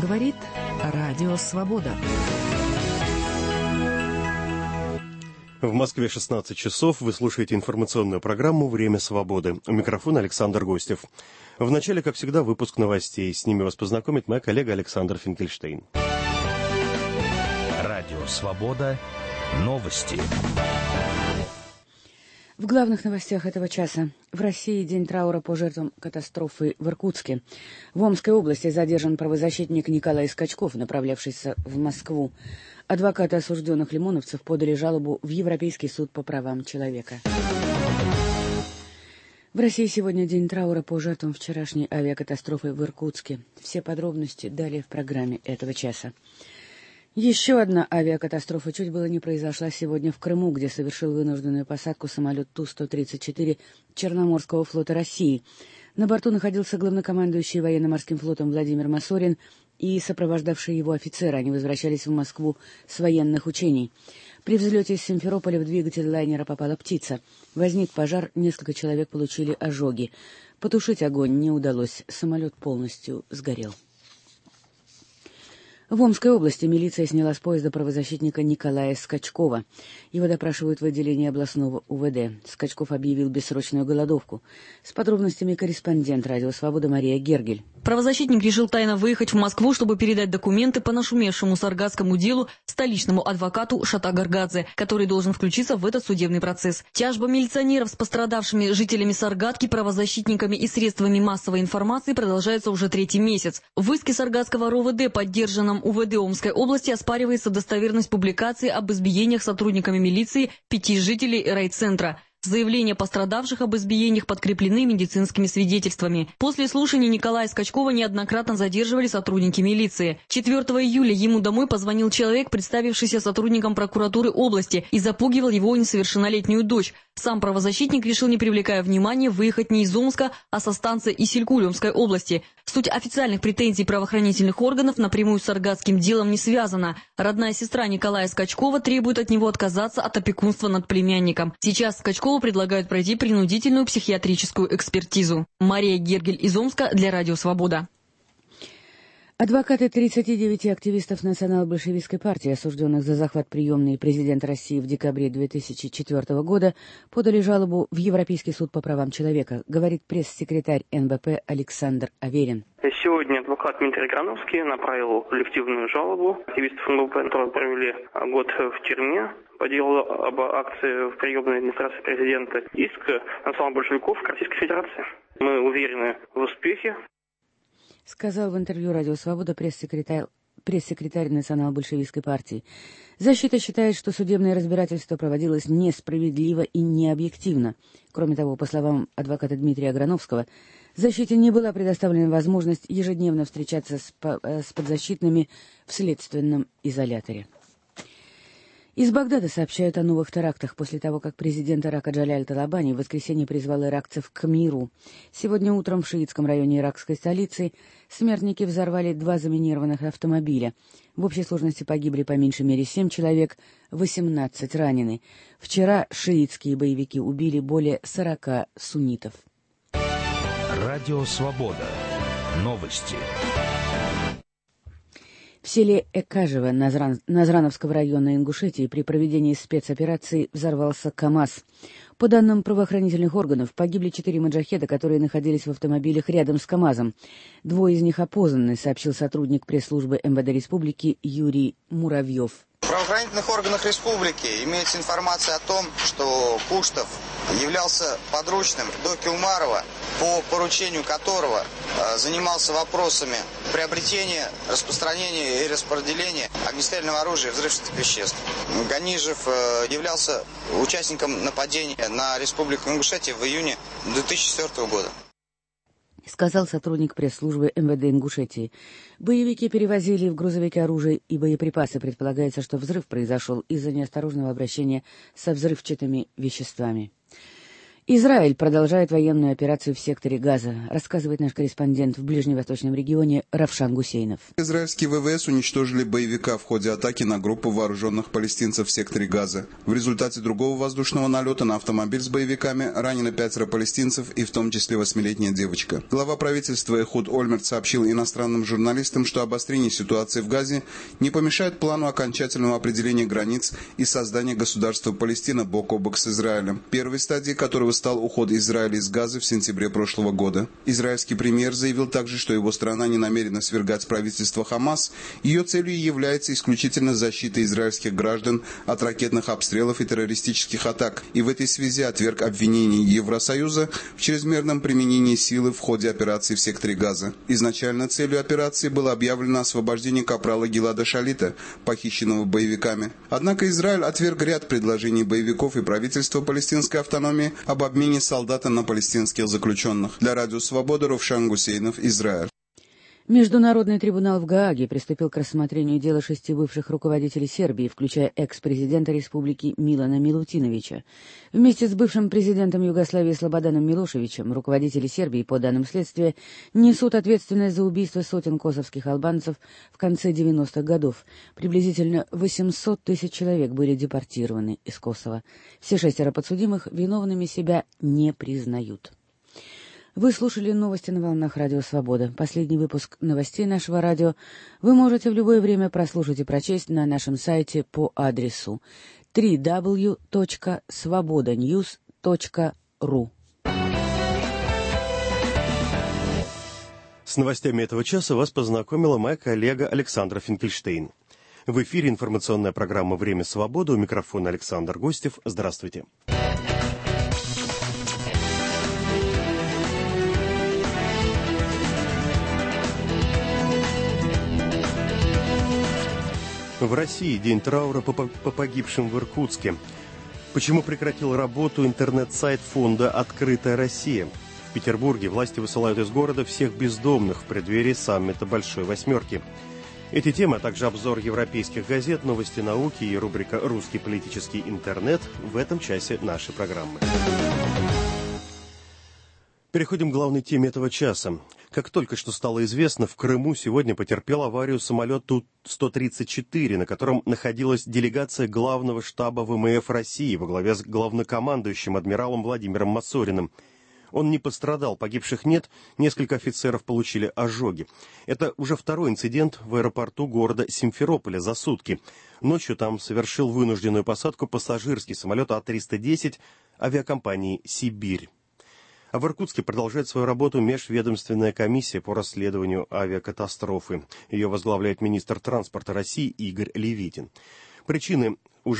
Говорит Радио Свобода. В Москве 16 часов. Вы слушаете информационную программу «Время свободы». У микрофона Александр Гостев. В начале, как всегда, выпуск новостей. С ними вас познакомит моя коллега Александр Финкельштейн. Радио Свобода. Новости. В главных новостях этого часа. В России день траура по жертвам катастрофы в Иркутске. В Омской области задержан правозащитник Николай Скачков, направлявшийся в Москву. Адвокаты осужденных лимоновцев подали жалобу в Европейский суд по правам человека. В России сегодня день траура по жертвам вчерашней авиакатастрофы в Иркутске. Все подробности далее в программе этого часа. Еще одна авиакатастрофа чуть было не произошла сегодня в Крыму, где совершил вынужденную посадку самолет Ту-134 Черноморского флота России. На борту находился главнокомандующий военно-морским флотом Владимир Масорин и сопровождавшие его офицеры. Они возвращались в Москву с военных учений. При взлете из Симферополя в двигатель лайнера попала птица. Возник пожар, несколько человек получили ожоги. Потушить огонь не удалось, самолет полностью сгорел. В Омской области милиция сняла с поезда правозащитника Николая Скачкова. Его допрашивают в отделении областного УВД. Скачков объявил бессрочную голодовку. С подробностями корреспондент «Радио Свобода» Мария Гергель. Правозащитник решил тайно выехать в Москву, чтобы передать документы по нашумевшему саргатскому делу столичному адвокату Шата Гаргадзе, который должен включиться в этот судебный процесс. Тяжба милиционеров с пострадавшими жителями Саргатки, правозащитниками и средствами массовой информации продолжается уже третий месяц. В иске саргатского РОВД, поддержанном УВД Омской области, оспаривается достоверность публикации об избиениях сотрудниками милиции 5 жителей райцентра. Заявления пострадавших об избиениях подкреплены медицинскими свидетельствами. После слушаний Николая Скачкова неоднократно задерживали сотрудники милиции. 4 июля ему домой позвонил человек, представившийся сотрудником прокуратуры области, и запугивал его несовершеннолетнюю дочь. Сам правозащитник решил, не привлекая внимания, выехать не из Омска, а со станции Исилькуль Омской области. Суть официальных претензий правоохранительных органов напрямую с саргатским делом не связана. Родная сестра Николая Скачкова требует от него отказаться от опекунства над племянником. Сейчас Скачкову предлагают пройти принудительную психиатрическую экспертизу. Мария Гергель из Омска для Радио Свобода. Адвокаты 39 активистов национал-большевистской партии, осужденных за захват приемной президента России в декабре 2004 года, подали жалобу в Европейский суд по правам человека, говорит пресс-секретарь НБП Александр Аверин. Сегодня адвокат Дмитрий Грановский направил коллективную жалобу активистов НБП, которые провели год в тюрьме по делу об акции в приемной администрации президента, иск национал-большевиков Российской Федерации. Мы уверены в успехе. Сказал в интервью «Радио Свобода» пресс-секретарь национал-большевистской партии. Защита считает, что судебное разбирательство проводилось несправедливо и необъективно. Кроме того, по словам адвоката Дмитрия Грановского, защите не была предоставлена возможность ежедневно встречаться с подзащитными в следственном изоляторе. Из Багдада сообщают о новых терактах после того, как президент Ирака Джаляль Талабани в воскресенье призвал иракцев к миру. Сегодня утром в шиитском районе иракской столицы смертники взорвали 2 заминированных автомобиля. В общей сложности погибли по меньшей мере 7 человек, 18 ранены. Вчера шиитские боевики убили более 40 суннитов. Радио Свобода. Новости. В селе Экажево Назрановского района Ингушетии при проведении спецоперации взорвался КАМАЗ. По данным правоохранительных органов, погибли 4 маджахеда, которые находились в автомобилях рядом с КАМАЗом. 2 из них опознаны, сообщил сотрудник пресс-службы МВД Республики Юрий Муравьев. В правоохранительных органах республики имеется информация о том, что Куштов являлся подручным Доки Умарова, по поручению которого занимался вопросами приобретения, распространения и распределения огнестрельного оружия и взрывчатых веществ. Ганижев являлся участником нападения на Республику Ингушетия в июне 2004 года. Сказал сотрудник пресс-службы МВД Ингушетии. Боевики перевозили в грузовике оружие и боеприпасы. Предполагается, что взрыв произошел из-за неосторожного обращения со взрывчатыми веществами. Израиль продолжает военную операцию в секторе Газа, рассказывает наш корреспондент в ближневосточном регионе Равшан Гусейнов. Израильские ВВС уничтожили боевика в ходе атаки на группу вооруженных палестинцев в секторе Газа. В результате другого воздушного налета на автомобиль с боевиками ранены 5 палестинцев и в том числе 8-летняя девочка. Глава правительства Эхуд Ольмерт сообщил иностранным журналистам, что обострение ситуации в Газе не помешает плану окончательного определения границ и создания государства Палестина бок о бок с Израилем, первой стадией которого стал уход Израиля из Газы в сентябре прошлого года. Израильский премьер заявил также, что его страна не намерена свергать правительство Хамас. Ее целью является исключительно защита израильских граждан от ракетных обстрелов и террористических атак. И в этой связи отверг обвинения Евросоюза в чрезмерном применении силы в ходе операции в секторе Газа. Изначально целью операции было объявлено освобождение капрала Гилада Шалита, похищенного боевиками. Однако Израиль отверг ряд предложений боевиков и правительства палестинской автономии об обмене солдата на палестинских заключенных. Для Радио Свобода Равшан Гусейнов, Израиль. Международный трибунал в Гааге приступил к рассмотрению дела 6 бывших руководителей Сербии, включая экс-президента республики Милана Милутиновича. Вместе с бывшим президентом Югославии Слободаном Милошевичем руководители Сербии, по данным следствия, несут ответственность за убийство сотен косовских албанцев в конце 90-х годов. Приблизительно 800 тысяч человек были депортированы из Косово. Все 6 подсудимых виновными себя не признают. Вы слушали новости на волнах Радио Свобода. Последний выпуск новостей нашего радио вы можете в любое время прослушать и прочесть на нашем сайте по адресу www.svobodanews.ru. С новостями этого часа вас познакомила моя коллега Александра Финкельштейн. В эфире информационная программа «Время свободы». У микрофона Александр Гостев. Здравствуйте. В России день траура по погибшим в Иркутске. Почему прекратил работу интернет-сайт фонда «Открытая Россия»? В Петербурге власти высылают из города всех бездомных в преддверии саммита Большой Восьмерки. Эти темы, а также обзор европейских газет, новости науки и рубрика «Русский политический интернет» в этом часе нашей программы. Переходим к главной теме этого часа. Как только что стало известно, в Крыму сегодня потерпел аварию самолет Ту-134, на котором находилась делегация главного штаба ВМФ России во главе с главнокомандующим адмиралом Владимиром Масориным. Он не пострадал, погибших нет, несколько офицеров получили ожоги. Это уже второй инцидент в аэропорту города Симферополя за сутки. Ночью там совершил вынужденную посадку пассажирский самолет А-310 авиакомпании «Сибирь». А в Иркутске продолжает свою работу межведомственная комиссия по расследованию авиакатастрофы. Ее возглавляет министр транспорта России Игорь Левитин. Причины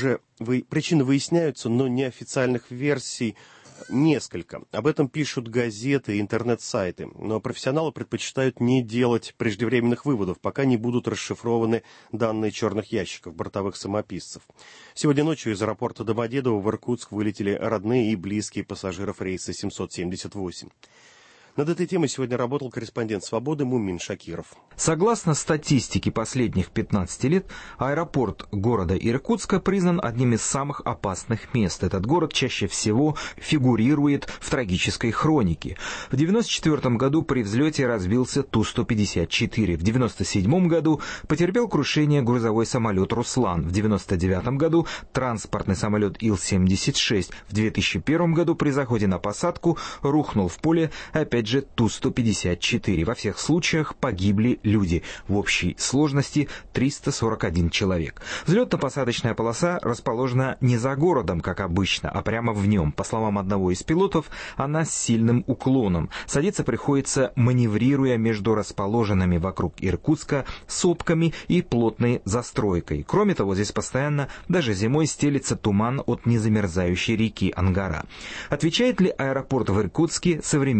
выясняются, но неофициальных версий несколько. Об этом пишут газеты и интернет-сайты. Но профессионалы предпочитают не делать преждевременных выводов, пока не будут расшифрованы данные черных ящиков бортовых самописцев. Сегодня ночью из аэропорта Домодедово в Иркутск вылетели родные и близкие пассажиров рейса 778. Над этой темой сегодня работал корреспондент «Свободы» Мумин Шакиров. Согласно статистике последних 15 лет, аэропорт города Иркутска признан одним из самых опасных мест. Этот город чаще всего фигурирует в трагической хронике. В 1994 году при взлете разбился Ту-154. В 1997 году потерпел крушение грузовой самолет «Руслан». В 1999 году транспортный самолет Ил-76. В 2001 году при заходе на посадку рухнул в поле опять же Ту-154. Во всех случаях погибли люди. В общей сложности 341 человек. Взлетно-посадочная полоса расположена не за городом, как обычно, а прямо в нем. По словам одного из пилотов, она с сильным уклоном. Садиться приходится, маневрируя между расположенными вокруг Иркутска сопками и плотной застройкой. Кроме того, здесь постоянно, даже зимой, стелится туман от незамерзающей реки Ангара. Отвечает ли аэропорт в Иркутске современным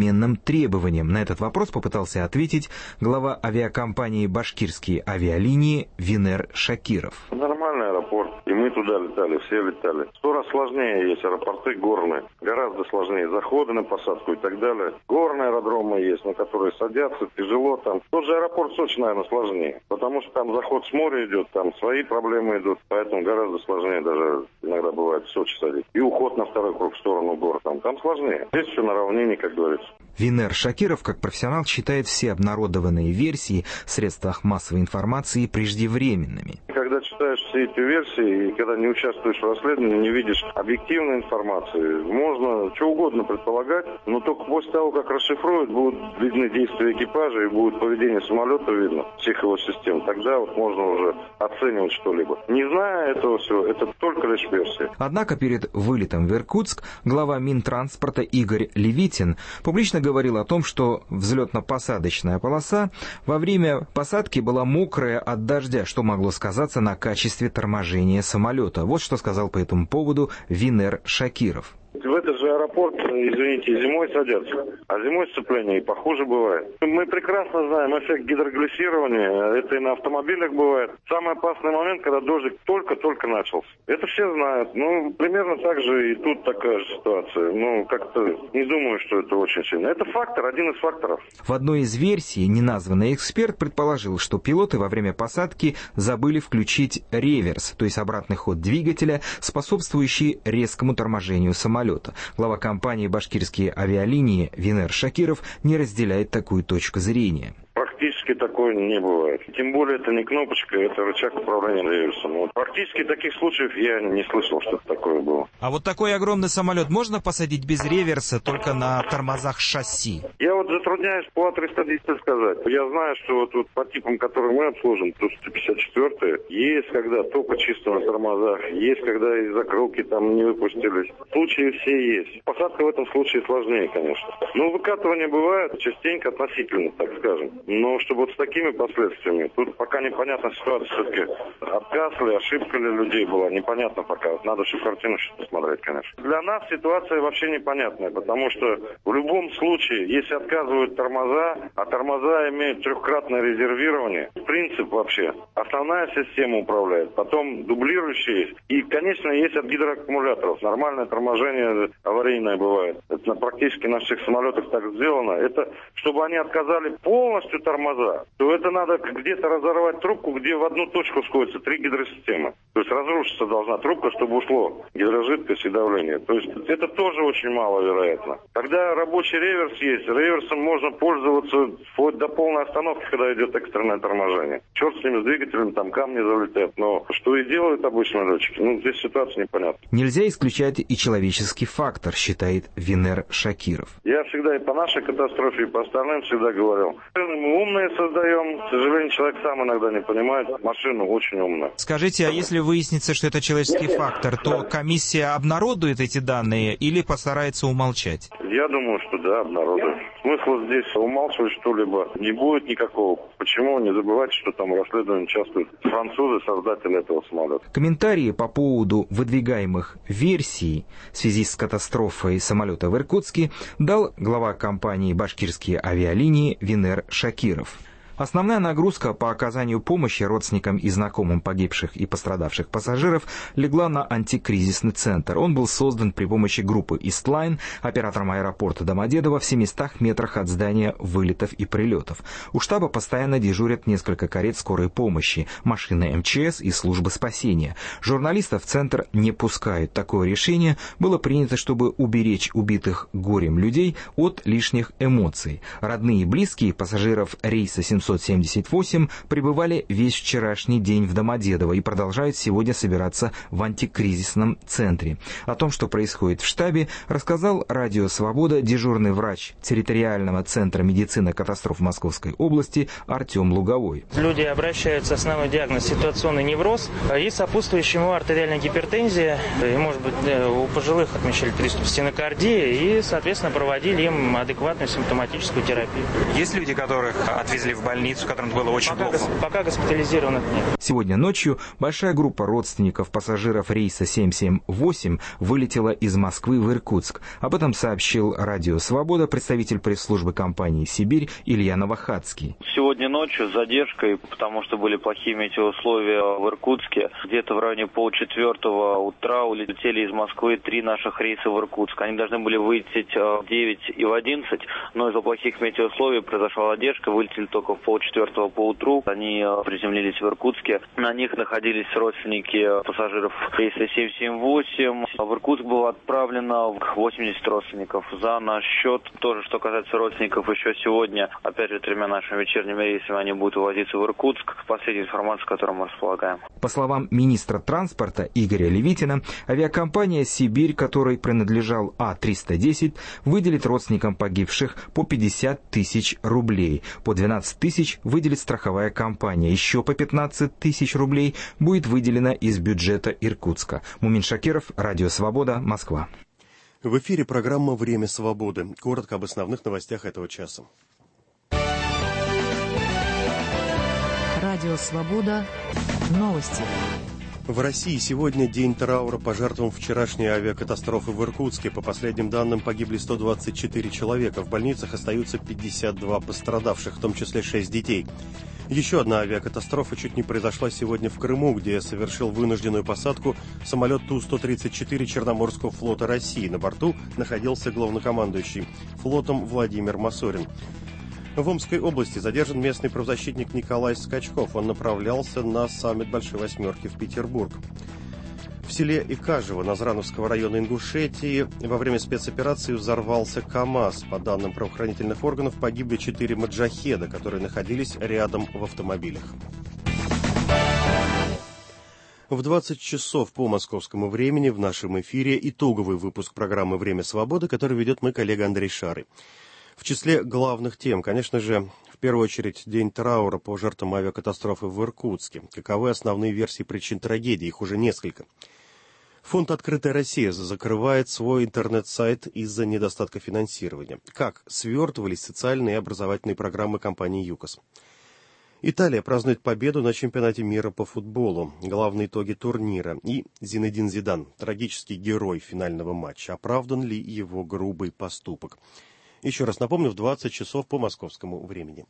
требованиям? На этот вопрос попытался ответить глава авиакомпании «Башкирские авиалинии» Винер Шакиров. Нормальный аэропорт, и мы туда летали, все летали. 100 раз сложнее есть аэропорты горные, гораздо сложнее заходы на посадку и так далее. Горные аэродромы есть, на которые садятся, тяжело там. Тот же аэропорт Сочи, наверное, сложнее, потому что там заход с моря идет, там свои проблемы идут, поэтому гораздо сложнее даже иногда бывает в Сочи садить. И уход на второй круг в сторону гор, там сложнее. Здесь все на равнине, как говорится. Винер Шакиров, как профессионал, считает все обнародованные версии в средствах массовой информации преждевременными. Когда читаешь все эти версии и когда не участвуешь в расследовании, не видишь объективной информации, можно что угодно предполагать, но только после того, как расшифруют, будут видны действия экипажа и будет поведение самолета видно, всех его систем. Тогда вот можно уже оценивать что-либо. Не зная этого всего, это только лишь версия. Однако перед вылетом в Иркутск глава Минтранспорта Игорь Левитин публично говорил о том, что взлетно-посадочная полоса во время посадки была мокрая от дождя, что могло сказаться на качестве торможения самолета. Вот что сказал по этому поводу Винер Шакиров. В этот же аэропорт, извините, зимой садятся, а зимой сцепление и похуже бывает. Мы прекрасно знаем эффект гидроглиссирования, это и на автомобилях бывает. Самый опасный момент, когда дождик только-только начался. Это все знают. Ну, примерно так же и тут такая же ситуация. Ну, как-то не думаю, что это очень сильно. Это фактор, один из факторов. В одной из версий неназванный эксперт предположил, что пилоты во время посадки забыли включить реверс, то есть обратный ход двигателя, способствующий резкому торможению самолета. Глава компании «Башкирские авиалинии» Винер Шакиров не разделяет такую точку зрения. Практически такое не бывает. Тем более это не кнопочка, это рычаг управления реверсом. Вот. Практически таких случаев я не слышал, что такое было. А вот такой огромный самолет можно посадить без реверса, только на тормозах шасси? Я вот затрудняюсь по А310 сказать. Я знаю, что вот по типам, которые мы обслужим, Ту-154, есть когда только чисто на тормозах, есть когда из закрылки там не выпустились. Случаи все есть. Посадка в этом случае сложнее, конечно. Но выкатывание бывает частенько относительно, так скажем. Но чтобы вот с такими последствиями, тут пока непонятна ситуация, все-таки отказ ли, ошибка ли людей была, непонятно пока. Надо всю картину сейчас посмотреть, конечно. Для нас ситуация вообще непонятная, потому что в любом случае, если отказывают тормоза, а тормоза имеют трехкратное резервирование, принцип вообще, основная система управляет, потом дублирующие есть. И, конечно, есть от гидроаккумуляторов. Нормальное торможение аварийное бывает. Это практически на всех самолетах так сделано. Это чтобы они отказали полностью тормоза, то это надо где-то разорвать трубку, где в одну точку сходятся 3 гидросистемы. То есть разрушиться должна трубка, чтобы ушло гидрожидкость и давление. То есть это тоже очень маловероятно. Когда рабочий реверс есть, реверсом можно пользоваться вплоть до полной остановки, когда идет экстренное торможение. Черт с ними, с двигателем, там камни залетят. Но что и делают обычные летчики, здесь ситуация непонятна. Нельзя исключать и человеческий фактор, считает Винер Шакиров. Я всегда и по нашей катастрофе, и по остальным всегда говорил. Мы умные создаем. К сожалению, человек сам иногда не понимает. Машина очень умная. Скажите, а если выяснится, что это человеческий фактор, то комиссия обнародует эти данные или постарается умолчать? Я думаю, что да, обнародует. Смысла здесь умалчивать что-либо не будет никакого. Почему? Не забывайте, что там в расследовании участвуют французы, создатели этого самолета. Комментарии по поводу выдвигаемых версий в связи с катастрофой самолета в Иркутске дал глава компании «Башкирские авиалинии» Винер Шакиров. Основная нагрузка по оказанию помощи родственникам и знакомым погибших и пострадавших пассажиров легла на антикризисный центр. Он был создан при помощи группы «Истлайн», оператором аэропорта Домодедово, в 700 метрах от здания вылетов и прилетов. У штаба постоянно дежурят несколько карет скорой помощи, машины МЧС и службы спасения. Журналистов в центр не пускают. Такое решение было принято, чтобы уберечь убитых горем людей от лишних эмоций. Родные и близкие пассажиров рейса 778 пребывали весь вчерашний день в Домодедово и продолжают сегодня собираться в антикризисном центре. О том, что происходит в штабе, рассказал «Радио Свобода» дежурный врач территориального центра медицины катастроф Московской области Артем Луговой. Люди обращаются, основной диагноз ситуационный невроз и сопутствующему артериальная гипертензия. И, может быть, у пожилых отмечали приступ стенокардии и, соответственно, проводили им адекватную симптоматическую терапию. Есть люди, которых отвезли в больницу больницу, которым было очень плохо. Пока госпитализированных нет. Сегодня ночью большая группа родственников пассажиров рейса 778 вылетела из Москвы в Иркутск. Об этом сообщил Радио Свобода представитель пресс-службы компании «Сибирь» Илья Новохадский. Сегодня ночью с задержкой, потому что были плохие метеоусловия в Иркутске. Где-то в районе 3:30 утра улетели из Москвы 3 наших рейса в Иркутск. Они должны были вылететь в 9 и в 11, но из-за плохих метеоусловий произошла задержка. Вылетели только в 3:30 по утру. Они приземлились в Иркутске. На них находились родственники пассажиров рейса 778. В Иркутск было отправлено 80 родственников. За наш счет, тоже что касается родственников, еще сегодня, опять же, 3 нашими вечерними рейсами они будут увозиться в Иркутск. Последняя информация, которой мы располагаем. По словам министра транспорта Игоря Левитина, авиакомпания «Сибирь», которой принадлежал А-310, выделит родственникам погибших по 50 тысяч рублей. По 12 тысяч выделит страховая компания. Еще по 15 тысяч рублей будет выделено из бюджета Иркутска. Мумин Шакиров, Радио Свобода, Москва. В эфире программа «Время свободы». Коротко об основных новостях этого часа. Радио Свобода. Новости. В России сегодня день траура по жертвам вчерашней авиакатастрофы в Иркутске. По последним данным, погибли 124 человека. В больницах остаются 52 пострадавших, в том числе 6 детей. Еще одна авиакатастрофа чуть не произошла сегодня в Крыму, где совершил вынужденную посадку самолет Ту-134 Черноморского флота России. На борту находился главнокомандующий флотом Владимир Масорин. В Омской области задержан местный правозащитник Николай Скачков. Он направлялся на саммит Большой Восьмерки в Петербург. В селе Икажево Назрановского района Ингушетии во время спецоперации взорвался КАМАЗ. По данным правоохранительных органов, погибли 4 маджахеда, которые находились рядом в автомобилях. В 20 часов по московскому времени в нашем эфире итоговый выпуск программы «Время свободы», который ведет мой коллега Андрей Шары. В числе главных тем, конечно же, в первую очередь, день траура по жертвам авиакатастрофы в Иркутске. Каковы основные версии причин трагедии? Их уже несколько. Фонд «Открытая Россия» закрывает свой интернет-сайт из-за недостатка финансирования. Как свертывались социальные и образовательные программы компании ЮКОС? Италия празднует победу на чемпионате мира по футболу. Главные итоги турнира. И Зинедин Зидан, трагический герой финального матча. Оправдан ли его грубый поступок? Еще раз напомню, в 20 часов по московскому времени.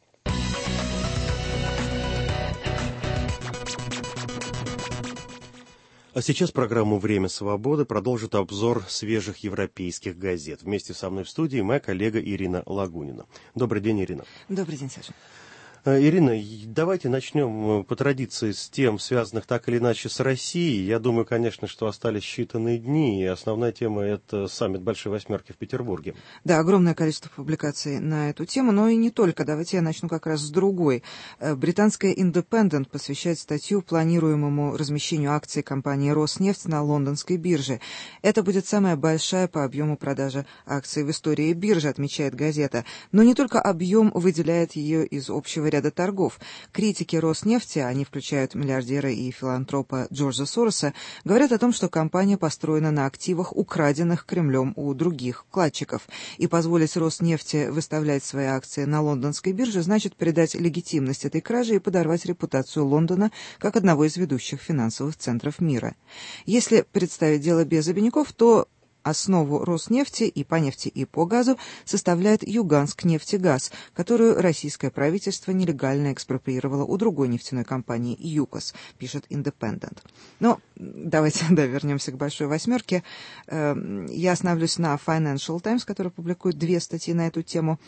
А сейчас программу «Время свободы» продолжит обзор свежих европейских газет. Вместе со мной в студии моя коллега Ирина Лагунина. Добрый день, Ирина. Добрый день, Саша. Ирина, давайте начнем по традиции с тем, связанных так или иначе с Россией. Я думаю, конечно, что остались считанные дни, и основная тема – это саммит Большой Восьмерки в Петербурге. Да, огромное количество публикаций на эту тему, но и не только. Давайте я начну как раз с другой. Британская Independent посвящает статью планируемому размещению акций компании «Роснефть» на лондонской бирже. Это будет самая большая по объему продажи акций в истории биржи, отмечает газета. Но не только объем выделяет ее из общего ряда торгов. Критики Роснефти, они включают миллиардера и филантропа Джорджа Сороса, говорят о том, что компания построена на активах, украденных Кремлем у других вкладчиков. И позволить Роснефти выставлять свои акции на лондонской бирже значит придать легитимность этой краже и подорвать репутацию Лондона как одного из ведущих финансовых центров мира. Если представить дело без обиняков, то основу Роснефти и по нефти, и по газу составляет Юганск-нефтегаз, которую российское правительство нелегально экспроприировало у другой нефтяной компании ЮКОС, пишет Independent. Но давайте вернемся к Большой Восьмерке. Я остановлюсь на Financial Times, который публикует 2 статьи на эту тему.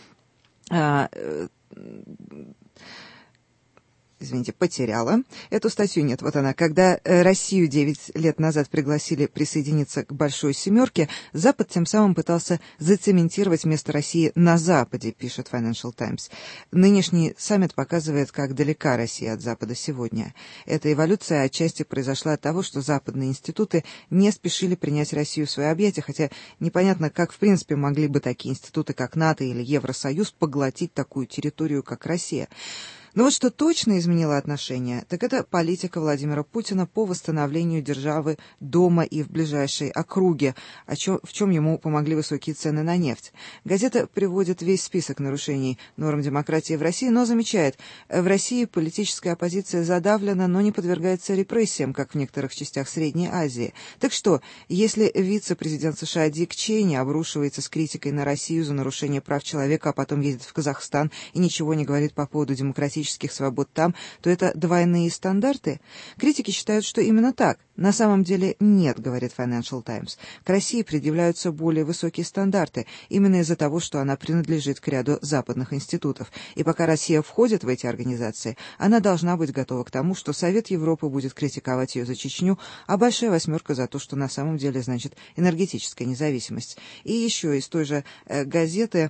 Потеряла эту статью. Нет, вот она. Когда Россию 9 лет назад пригласили присоединиться к Большой Семерке, Запад тем самым пытался зацементировать место России на Западе, пишет Financial Times. Нынешний саммит показывает, как далека Россия от Запада сегодня. Эта эволюция отчасти произошла от того, что западные институты не спешили принять Россию в свои объятия, хотя непонятно, как в принципе могли бы такие институты, как НАТО или Евросоюз, поглотить такую территорию, как Россия. Но вот что точно изменило отношения, так это политика Владимира Путина по восстановлению державы дома и в ближайшей округе, в чем ему помогли высокие цены на нефть. Газета приводит весь список нарушений норм демократии в России, но замечает, в России политическая оппозиция задавлена, но не подвергается репрессиям, как в некоторых частях Средней Азии. Так что, если вице-президент США Дик Чейни обрушивается с критикой на Россию за нарушение прав человека, а потом ездит в Казахстан и ничего не говорит по поводу демократических свобод там, то это двойные стандарты? Критики считают, что именно так. На самом деле нет, говорит Financial Times. К России предъявляются более высокие стандарты, именно из-за того, что она принадлежит к ряду западных институтов. И пока Россия входит в эти организации, она должна быть готова к тому, что Совет Европы будет критиковать ее за Чечню, а Большая Восьмерка за то, что на самом деле значит энергетическая независимость. И еще из той же газеты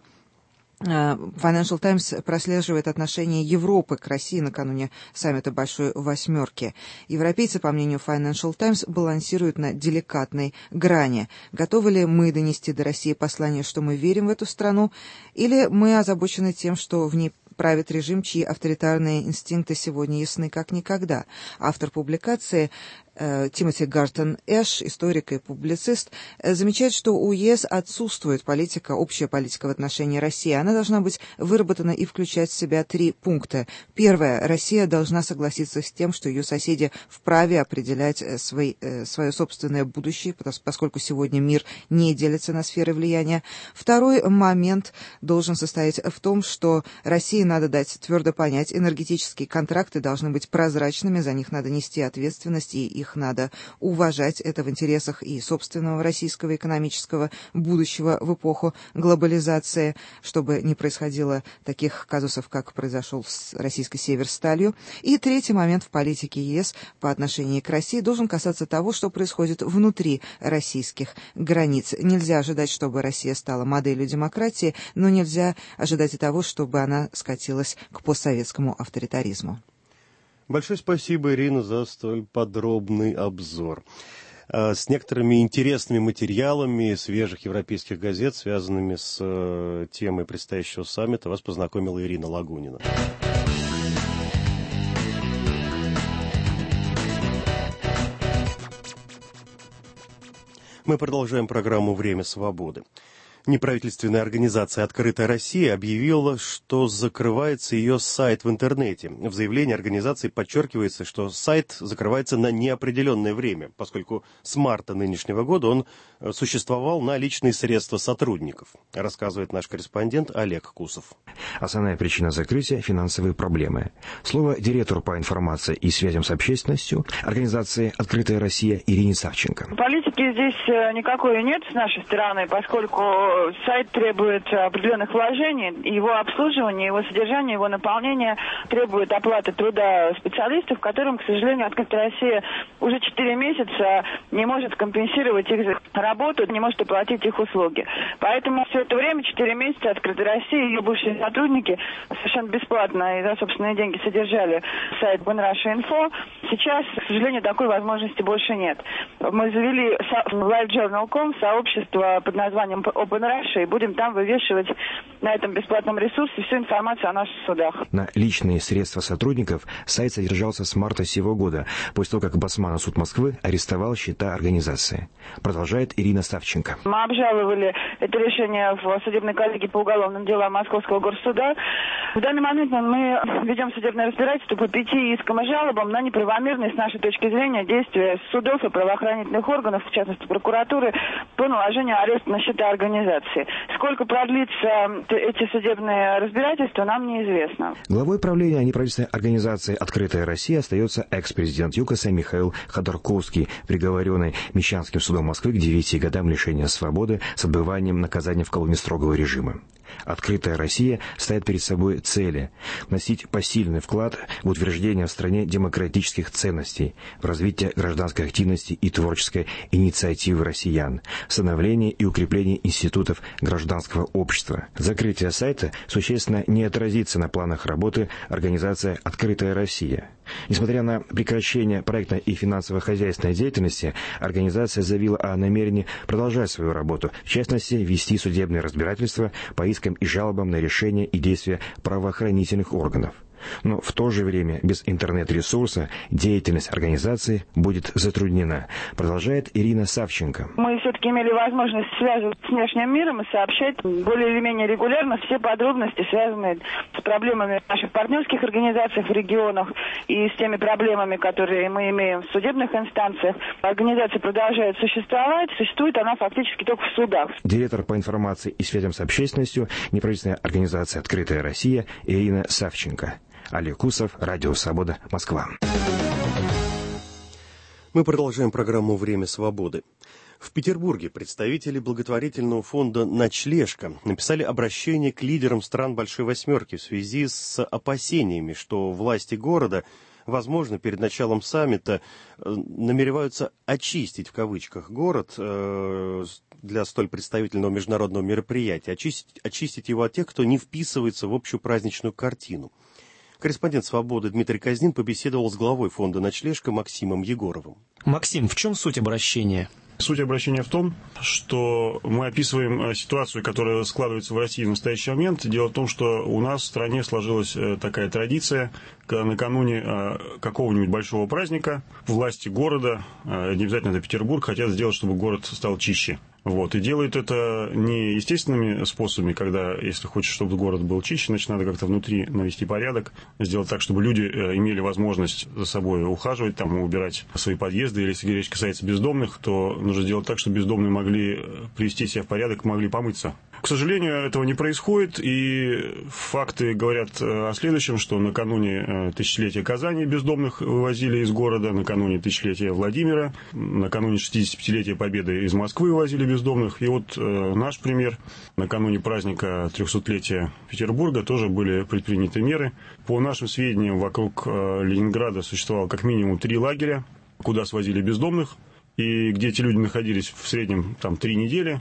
Financial Times прослеживает отношение Европы к России накануне саммита Большой Восьмерки. Европейцы, по мнению Financial Times, балансируют на деликатной грани. Готовы ли мы донести до России послание, что мы верим в эту страну, или мы озабочены тем, что в ней правит режим, чьи авторитарные инстинкты сегодня ясны как никогда? Автор публикации Тимоти Гартон-Эш, историк и публицист, замечает, что у ЕС отсутствует общая политика в отношении России. Она должна быть выработана и включать в себя 3 пункта. Первое. Россия должна согласиться с тем, что ее соседи вправе определять свое собственное будущее, поскольку сегодня мир не делится на сферы влияния. Второй момент должен состоять в том, что России надо дать твердо понять, энергетические контракты должны быть прозрачными, за них надо нести ответственность, и их надо уважать. Это в интересах и собственного российского экономического будущего в эпоху глобализации, чтобы не происходило таких казусов, как произошел с российской Северсталью. И третий момент в политике ЕС по отношению к России должен касаться того, что происходит внутри российских границ. Нельзя ожидать, чтобы Россия стала моделью демократии, но нельзя ожидать и того, чтобы она скатилась к постсоветскому авторитаризму. Большое спасибо, Ирина, за столь подробный обзор. С некоторыми интересными материалами свежих европейских газет, связанными с темой предстоящего саммита, вас познакомила Ирина Лагунина. Мы продолжаем программу «Время свободы». Неправительственная организация «Открытая Россия» объявила, что закрывается ее сайт в интернете. В заявлении организации подчеркивается, что сайт закрывается на неопределенное время, поскольку с марта нынешнего года он существовал на личные средства сотрудников, рассказывает наш корреспондент Олег Кусов. Основная причина закрытия – финансовые проблемы. Слово директору по информации и связям с общественностью организации «Открытая Россия» Ирине Савченко. Политики здесь никакой нет с нашей стороны, поскольку сайт требует определенных вложений, его обслуживание, его содержание, его наполнение требует оплаты труда специалистов, которым, к сожалению, «Открытая Россия» уже 4 месяца не может компенсировать их работу, не может оплатить их услуги. Поэтому все это время, 4 месяца, «Открытая Россия» и ее бывшие сотрудники совершенно бесплатно и за собственные деньги содержали сайт OpenRussia.info. Сейчас, к сожалению, такой возможности больше нет. Мы завели LiveJournal.com, сообщество под названием Open Russia, и будем там вывешивать на этом бесплатном ресурсе всю информацию о наших судах. На личные средства сотрудников сайт содержался с марта сего года, после того, как Басманов суд Москвы арестовал счета организации. Продолжает Ирина Савченко. Мы обжаловали это решение в судебной коллегии по уголовным делам Московского горсуда. В данный момент мы ведем судебное разбирательство по 5 искам и жалобам на неправомерность, с нашей точки зрения, действия судов и правоохранительных органов, в частности прокуратуры, по наложению ареста на счета организации. Сколько продлится эти судебные разбирательства, нам неизвестно. Главой правления неправительственной организации «Открытая Россия» остается экс-президент ЮКОСа Михаил Ходорковский, приговоренный Мещанским судом Москвы к 9 годам лишения свободы с отбыванием наказания в колонии строгого режима. «Открытая Россия» ставит перед собой цели вносить посильный вклад в утверждение в стране демократических ценностей, в развитие гражданской активности и творческой инициативы россиян, в становление и укрепление институтов гражданского общества. Закрытие сайта существенно не отразится на планах работы организации «Открытая Россия». Несмотря на прекращение проектной и финансово-хозяйственной деятельности, организация заявила о намерении продолжать свою работу, в частности, вести судебные разбирательства по искам и жалобам на решения и действия правоохранительных органов. Но в то же время без интернет-ресурса деятельность организации будет затруднена, продолжает Ирина Савченко. Мы все-таки имели возможность связываться с внешним миром и сообщать более или менее регулярно все подробности, связанные с проблемами наших партнерских организаций в регионах и с теми проблемами, которые мы имеем в судебных инстанциях. Организация продолжает существовать, существует она фактически только в судах. Директор по информации и связям с общественностью неправительственной организации «Открытая Россия» Ирина Савченко. Олег Кусов, Радио Свобода, Москва. Мы продолжаем программу «Время свободы». В Петербурге представители благотворительного фонда «Ночлежка» написали обращение к лидерам стран Большой Восьмерки в связи с опасениями, что власти города, возможно, перед началом саммита намереваются «очистить» в кавычках город для столь представительного международного мероприятия, очистить его от тех, кто не вписывается в общую праздничную картину. Корреспондент «Свободы» Дмитрий Казнин побеседовал с главой фонда «Ночлежка» Максимом Егоровым. Максим, в чем суть обращения? Суть обращения в том, что мы описываем ситуацию, которая складывается в России в настоящий момент. Дело в том, что у нас в стране сложилась такая традиция, когда накануне какого-нибудь большого праздника власти города, не обязательно это Петербург, хотят сделать, чтобы город стал чище. Вот. И делают это не естественными способами, когда, если хочешь, чтобы город был чище, значит, надо как-то внутри навести порядок, сделать так, чтобы люди имели возможность за собой ухаживать, там, убирать свои подъезды, или если речь касается бездомных, то нужно сделать так, чтобы бездомные могли привести себя в порядок, могли помыться. К сожалению, этого не происходит, и факты говорят о следующем, что накануне тысячелетия Казани бездомных вывозили из города, накануне тысячелетия Владимира, накануне 65-летия Победы из Москвы вывозили бездомных. И вот наш пример. Накануне праздника 300-летия Петербурга тоже были предприняты меры. По нашим сведениям, вокруг Ленинграда существовало как минимум 3 лагеря, куда свозили бездомных. И где эти люди находились в среднем там 3 недели,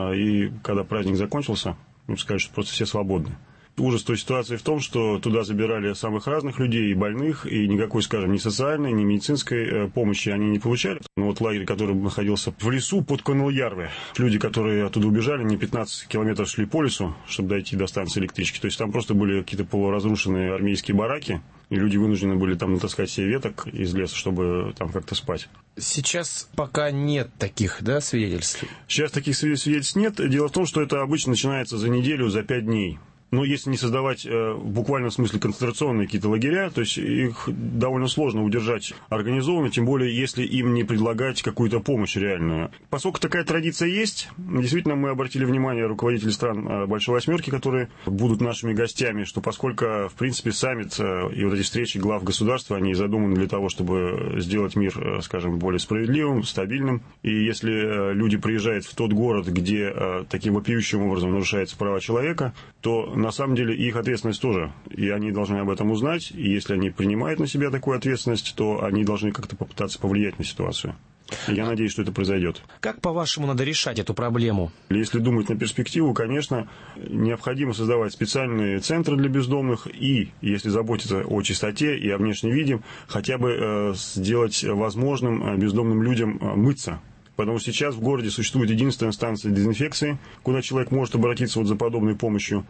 и когда праздник закончился, можно сказать, что просто все свободны. Ужас той ситуации в том, что туда забирали самых разных людей, и больных, и никакой, скажем, ни социальной, ни медицинской помощи они не получали. Но вот лагерь, который находился в лесу под Конылярве, люди, которые оттуда убежали, не 15 километров шли по лесу, чтобы дойти до станции электрички. То есть там просто были какие-то полуразрушенные армейские бараки, и люди вынуждены были там натаскать себе веток из леса, чтобы там как-то спать. Сейчас пока нет таких, да, свидетельств? Сейчас таких свидетельств нет. Дело в том, что это обычно начинается за неделю, за 5 дней. Но если не создавать в буквальном смысле концентрационные какие-то лагеря, то есть их довольно сложно удержать организованно, тем более если им не предлагать какую-то помощь реальную. Поскольку такая традиция есть, действительно мы обратили внимание руководителей стран Большой Восьмерки, которые будут нашими гостями, что поскольку, в принципе, саммит и вот эти встречи глав государства, они задуманы для того, чтобы сделать мир, скажем, более справедливым, стабильным. И если люди приезжают в тот город, где таким вопиющим образом нарушаются права человека, то на самом деле их ответственность тоже, и они должны об этом узнать, и если они принимают на себя такую ответственность, то они должны как-то попытаться повлиять на ситуацию. И я надеюсь, что это произойдет. Как, по-вашему, надо решать эту проблему? Если думать на перспективу, конечно, необходимо создавать специальные центры для бездомных и, если заботиться о чистоте и о внешнем виде, хотя бы сделать возможным бездомным людям мыться. Потому что сейчас в городе существует единственная станция дезинфекции, куда человек может обратиться вот за подобной помощью.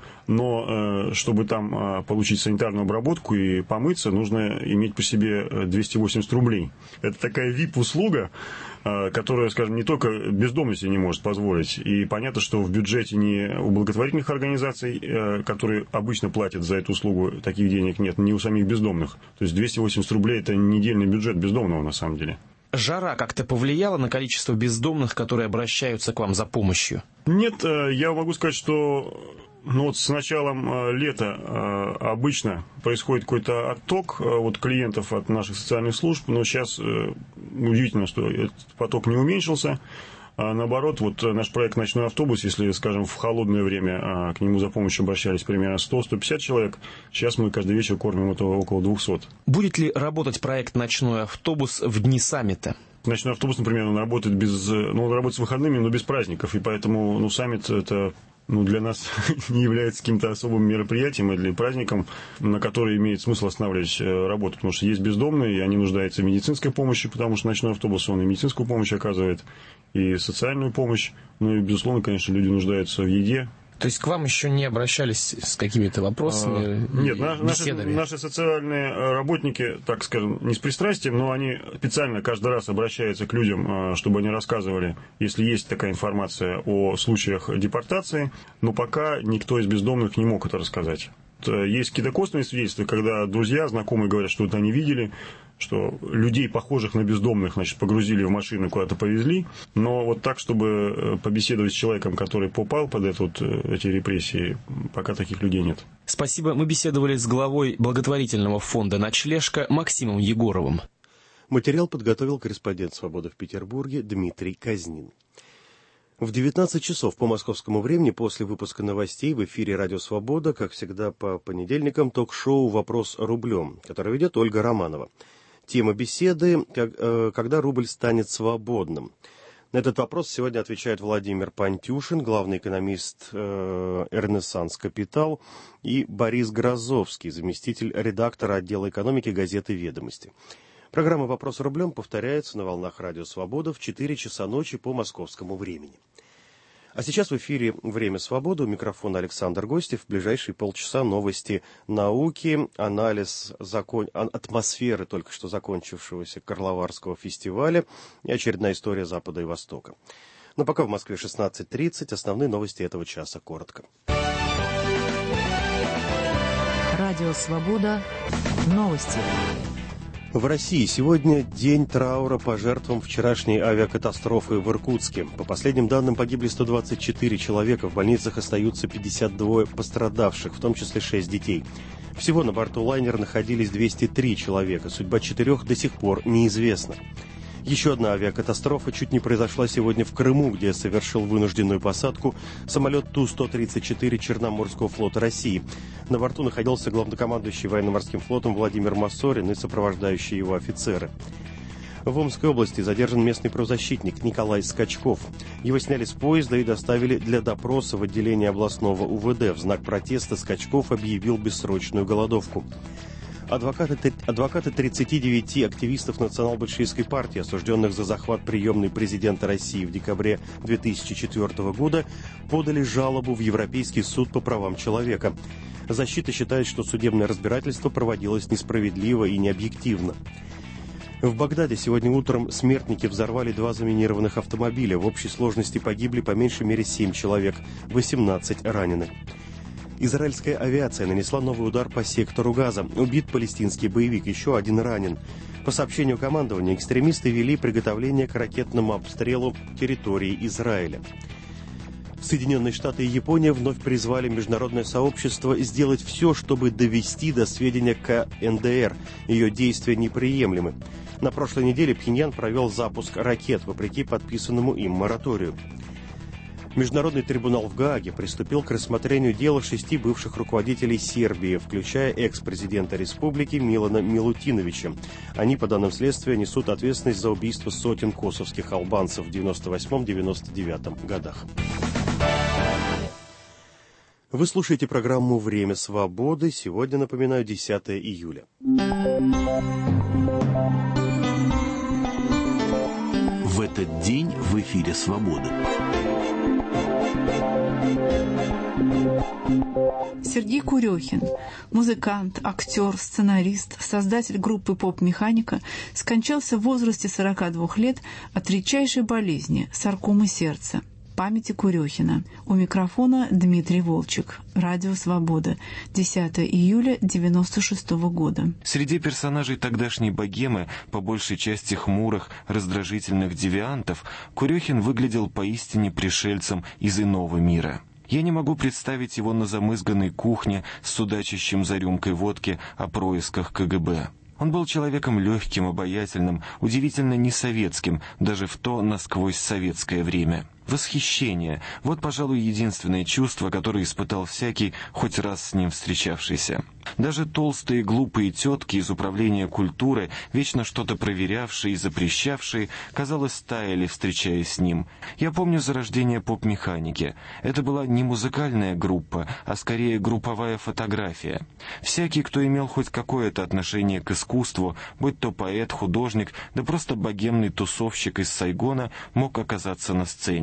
Но чтобы там получить санитарную обработку и помыться, нужно иметь при себе 280 рублей. Это такая VIP-услуга, которая, скажем, не только бездомный себе не может позволить. И понятно, что в бюджете не у благотворительных организаций, которые обычно платят за эту услугу, таких денег нет, ни у самих бездомных. То есть 280 рублей – это недельный бюджет бездомного на самом деле. Жара как-то повлияла на количество бездомных, которые обращаются к вам за помощью? Нет, я могу сказать, что вот с началом лета обычно происходит какой-то отток вот клиентов от наших социальных служб, но сейчас удивительно, что этот поток не уменьшился. А наоборот, вот наш проект «Ночной автобус», если, скажем, в холодное время к нему за помощью обращались примерно 100-150 человек, сейчас мы каждый вечер кормим этого около 200. Будет ли работать проект «Ночной автобус» в дни саммита? Ночной автобус, например, он работает он работает с выходными, но без праздников, и поэтому саммит это для нас не является каким-то особым мероприятием или праздником, на который имеет смысл останавливать работу, потому что есть бездомные, и они нуждаются в медицинской помощи, потому что ночной автобус, он и медицинскую помощь оказывает, и социальную помощь, и, безусловно, конечно, люди нуждаются в еде, То есть к вам еще не обращались с какими-то вопросами? Нет, наши социальные работники, так скажем, не с пристрастием, но они специально каждый раз обращаются к людям, чтобы они рассказывали, если есть такая информация о случаях депортации, но пока никто из бездомных не мог это рассказать. Есть какие-то косвенные свидетельства, когда друзья, знакомые говорят, что вот они видели, что людей, похожих на бездомных, значит, погрузили в машину, куда-то повезли. Но вот так, чтобы побеседовать с человеком, который попал под эти репрессии, пока таких людей нет. Спасибо. Мы беседовали с главой благотворительного фонда «Ночлежка» Максимом Егоровым. Материал подготовил корреспондент «Свободы» в Петербурге Дмитрий Казнин. В 19 часов по московскому времени после выпуска новостей в эфире «Радио Свобода», как всегда по понедельникам, ток-шоу «Вопрос рублем», которое ведет Ольга Романова. Тема беседы «Когда рубль станет свободным?». На этот вопрос сегодня отвечает Владимир Пантюшин, главный экономист «Ренессанс Капитал», и Борис Грозовский, заместитель редактора отдела экономики газеты «Ведомости». Программа «Вопрос рублем» повторяется на волнах «Радио Свобода» в 4 часа ночи по московскому времени. А сейчас в эфире «Время свободы». У микрофона Александр Гостев. В ближайшие полчаса новости науки, анализ атмосферы только что закончившегося Карловарского фестиваля и очередная история Запада и Востока. Но пока в Москве 16:30. Основные новости этого часа коротко. Радио Свобода. Новости. В России сегодня день траура по жертвам вчерашней авиакатастрофы в Иркутске. По последним данным, погибли 124 человека, в больницах остаются 52 пострадавших, в том числе 6 детей. Всего на борту лайнера находились 203 человека, судьба 4 до сих пор неизвестна. Еще одна авиакатастрофа чуть не произошла сегодня в Крыму, где совершил вынужденную посадку самолет Ту-134 Черноморского флота России. На борту находился главнокомандующий военно-морским флотом Владимир Масорин и сопровождающие его офицеры. В Омской области задержан местный правозащитник Николай Скачков. Его сняли с поезда и доставили для допроса в отделение областного УВД. В знак протеста Скачков объявил бессрочную голодовку. Адвокаты 39 активистов национал-большевистской партии, осужденных за захват приемной президента России в декабре 2004 года, подали жалобу в Европейский суд по правам человека. Защита считает, что судебное разбирательство проводилось несправедливо и необъективно. В Багдаде сегодня утром смертники взорвали 2 заминированных автомобиля. В общей сложности погибли по меньшей мере 7 человек, 18 ранены. Израильская авиация нанесла новый удар по сектору Газа. Убит палестинский боевик, еще один ранен. По сообщению командования, экстремисты вели приготовление к ракетному обстрелу территории Израиля. Соединенные Штаты и Япония вновь призвали международное сообщество сделать все, чтобы довести до сведения КНДР. Ее действия неприемлемы. На прошлой неделе Пхеньян провел запуск ракет, вопреки подписанному им мораторию. Международный трибунал в Гааге приступил к рассмотрению дела 6 бывших руководителей Сербии, включая экс-президента республики Милана Милутиновича. Они, по данным следствия, несут ответственность за убийство сотен косовских албанцев в 1998-1999 годах. Вы слушаете программу «Время свободы». Сегодня, напоминаю, 10 июля. В этот день в эфире «Свободы». Сергей Курехин, музыкант, актер, сценарист, создатель группы «Поп-механика», скончался в возрасте 42 лет от редчайшей болезни – саркомы сердца. Памяти Курехина. У микрофона Дмитрий Волчек. Радио «Свобода». 10 июля 1996 года. Среди персонажей тогдашней богемы, по большей части хмурых, раздражительных девиантов, Курехин выглядел поистине пришельцем из иного мира. Я не могу представить его на замызганной кухне с судачащим за рюмкой водки о происках КГБ. Он был человеком легким, обаятельным, удивительно несоветским, даже в то насквозь советское время. Восхищение – вот, пожалуй, единственное чувство, которое испытал всякий, хоть раз с ним встречавшийся. Даже толстые глупые тетки из управления культуры, вечно что-то проверявшие и запрещавшие, казалось, таяли, встречаясь с ним. Я помню зарождение поп-механики. Это была не музыкальная группа, а скорее групповая фотография. Всякий, кто имел хоть какое-то отношение к искусству, будь то поэт, художник, да просто богемный тусовщик из Сайгона, мог оказаться на сцене.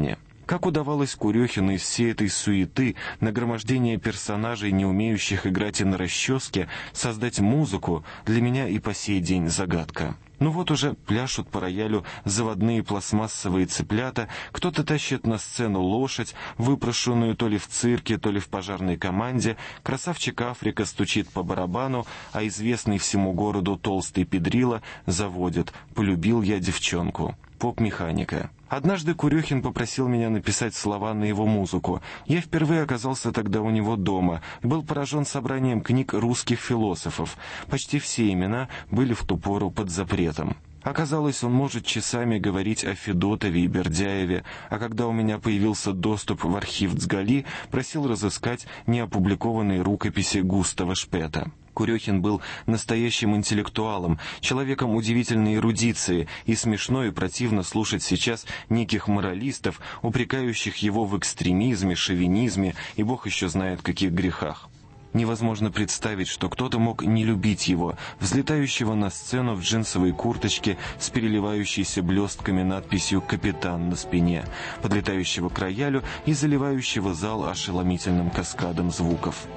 Как удавалось Курехину из всей этой суеты, нагромождения персонажей, не умеющих играть и на расческе, создать музыку, для меня и по сей день загадка. Ну вот уже пляшут по роялю заводные пластмассовые цыплята, кто-то тащит на сцену лошадь, выпрошенную то ли в цирке, то ли в пожарной команде, красавчик Африка стучит по барабану, а известный всему городу толстый педрила заводит «Полюбил я девчонку». Поп-механика. Однажды Курехин попросил меня написать слова на его музыку. Я впервые оказался тогда у него дома и был поражен собранием книг русских философов. Почти все имена были в ту пору под запретом. Оказалось, он может часами говорить о Федотове и Бердяеве, а когда у меня появился доступ в архив Цгали, просил разыскать неопубликованные рукописи Густава Шпета. Курехин был настоящим интеллектуалом, человеком удивительной эрудиции, и смешно и противно слушать сейчас неких моралистов, упрекающих его в экстремизме, шовинизме и бог еще знает каких грехах. Невозможно представить, что кто-то мог не любить его, взлетающего на сцену в джинсовой курточке с переливающейся блестками надписью «Капитан» на спине, подлетающего к роялю и заливающего зал ошеломительным каскадом звуков.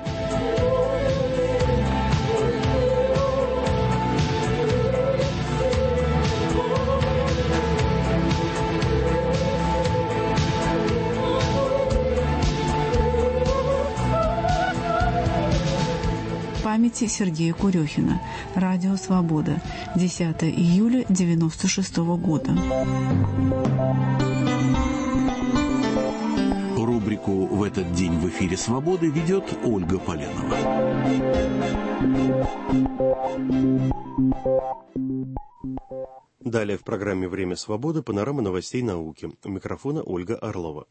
Памяти Сергея Курехина. Радио «Свобода». 10 июля 1996 года. Рубрику «В этот день в эфире Свободы» ведет Ольга Поленова. Далее в программе «Время свободы» панорама новостей науки. У микрофона Ольга Орлова.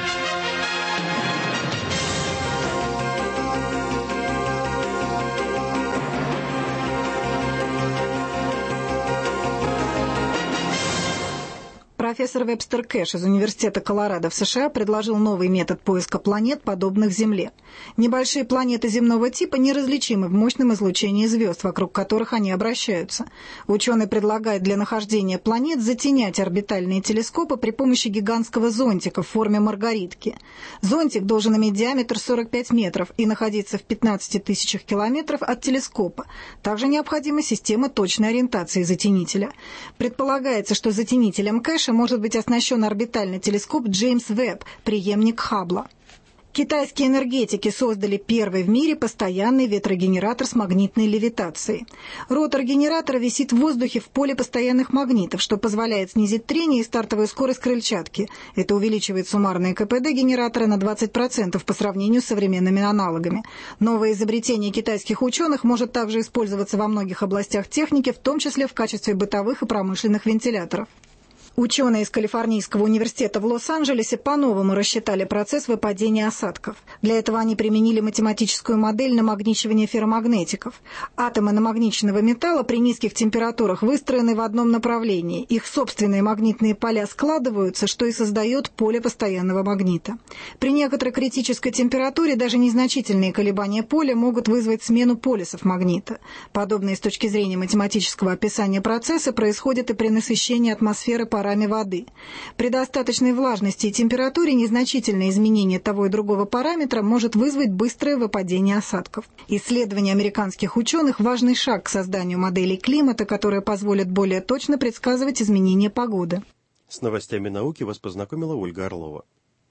Профессор Вебстер Кэш из Университета Колорадо в США предложил новый метод поиска планет, подобных Земле. Небольшие планеты земного типа неразличимы в мощном излучении звезд, вокруг которых они обращаются. Ученый предлагает для нахождения планет затенять орбитальные телескопы при помощи гигантского зонтика в форме маргаритки. Зонтик должен иметь диаметр 45 метров и находиться в 15 тысячах километров от телескопа. Также необходима система точной ориентации затенителя. Предполагается, что затенителем Кэша может быть оснащен орбитальный телескоп Джеймс Вебб, преемник Хаббла. Китайские энергетики создали первый в мире постоянный ветрогенератор с магнитной левитацией. Ротор генератора висит в воздухе в поле постоянных магнитов, что позволяет снизить трение и стартовую скорость крыльчатки. Это увеличивает суммарное КПД генератора на 20% по сравнению с современными аналогами. Новое изобретение китайских ученых может также использоваться во многих областях техники, в том числе в качестве бытовых и промышленных вентиляторов. Ученые из Калифорнийского университета в Лос-Анджелесе по-новому рассчитали процесс выпадения осадков. Для этого они применили математическую модель намагничивания ферромагнетиков. Атомы намагниченного металла при низких температурах выстроены в одном направлении. Их собственные магнитные поля складываются, что и создает поле постоянного магнита. При некоторой критической температуре даже незначительные колебания поля могут вызвать смену полюсов магнита. Подобные с точки зрения математического описания процесса происходят и при насыщении атмосферы парами воды. При достаточной влажности и температуре незначительное изменение того и другого параметра может вызвать быстрое выпадение осадков. Исследование американских ученых – важный шаг к созданию моделей климата, которые позволят более точно предсказывать изменения погоды. С новостями науки вас познакомила Ольга Орлова.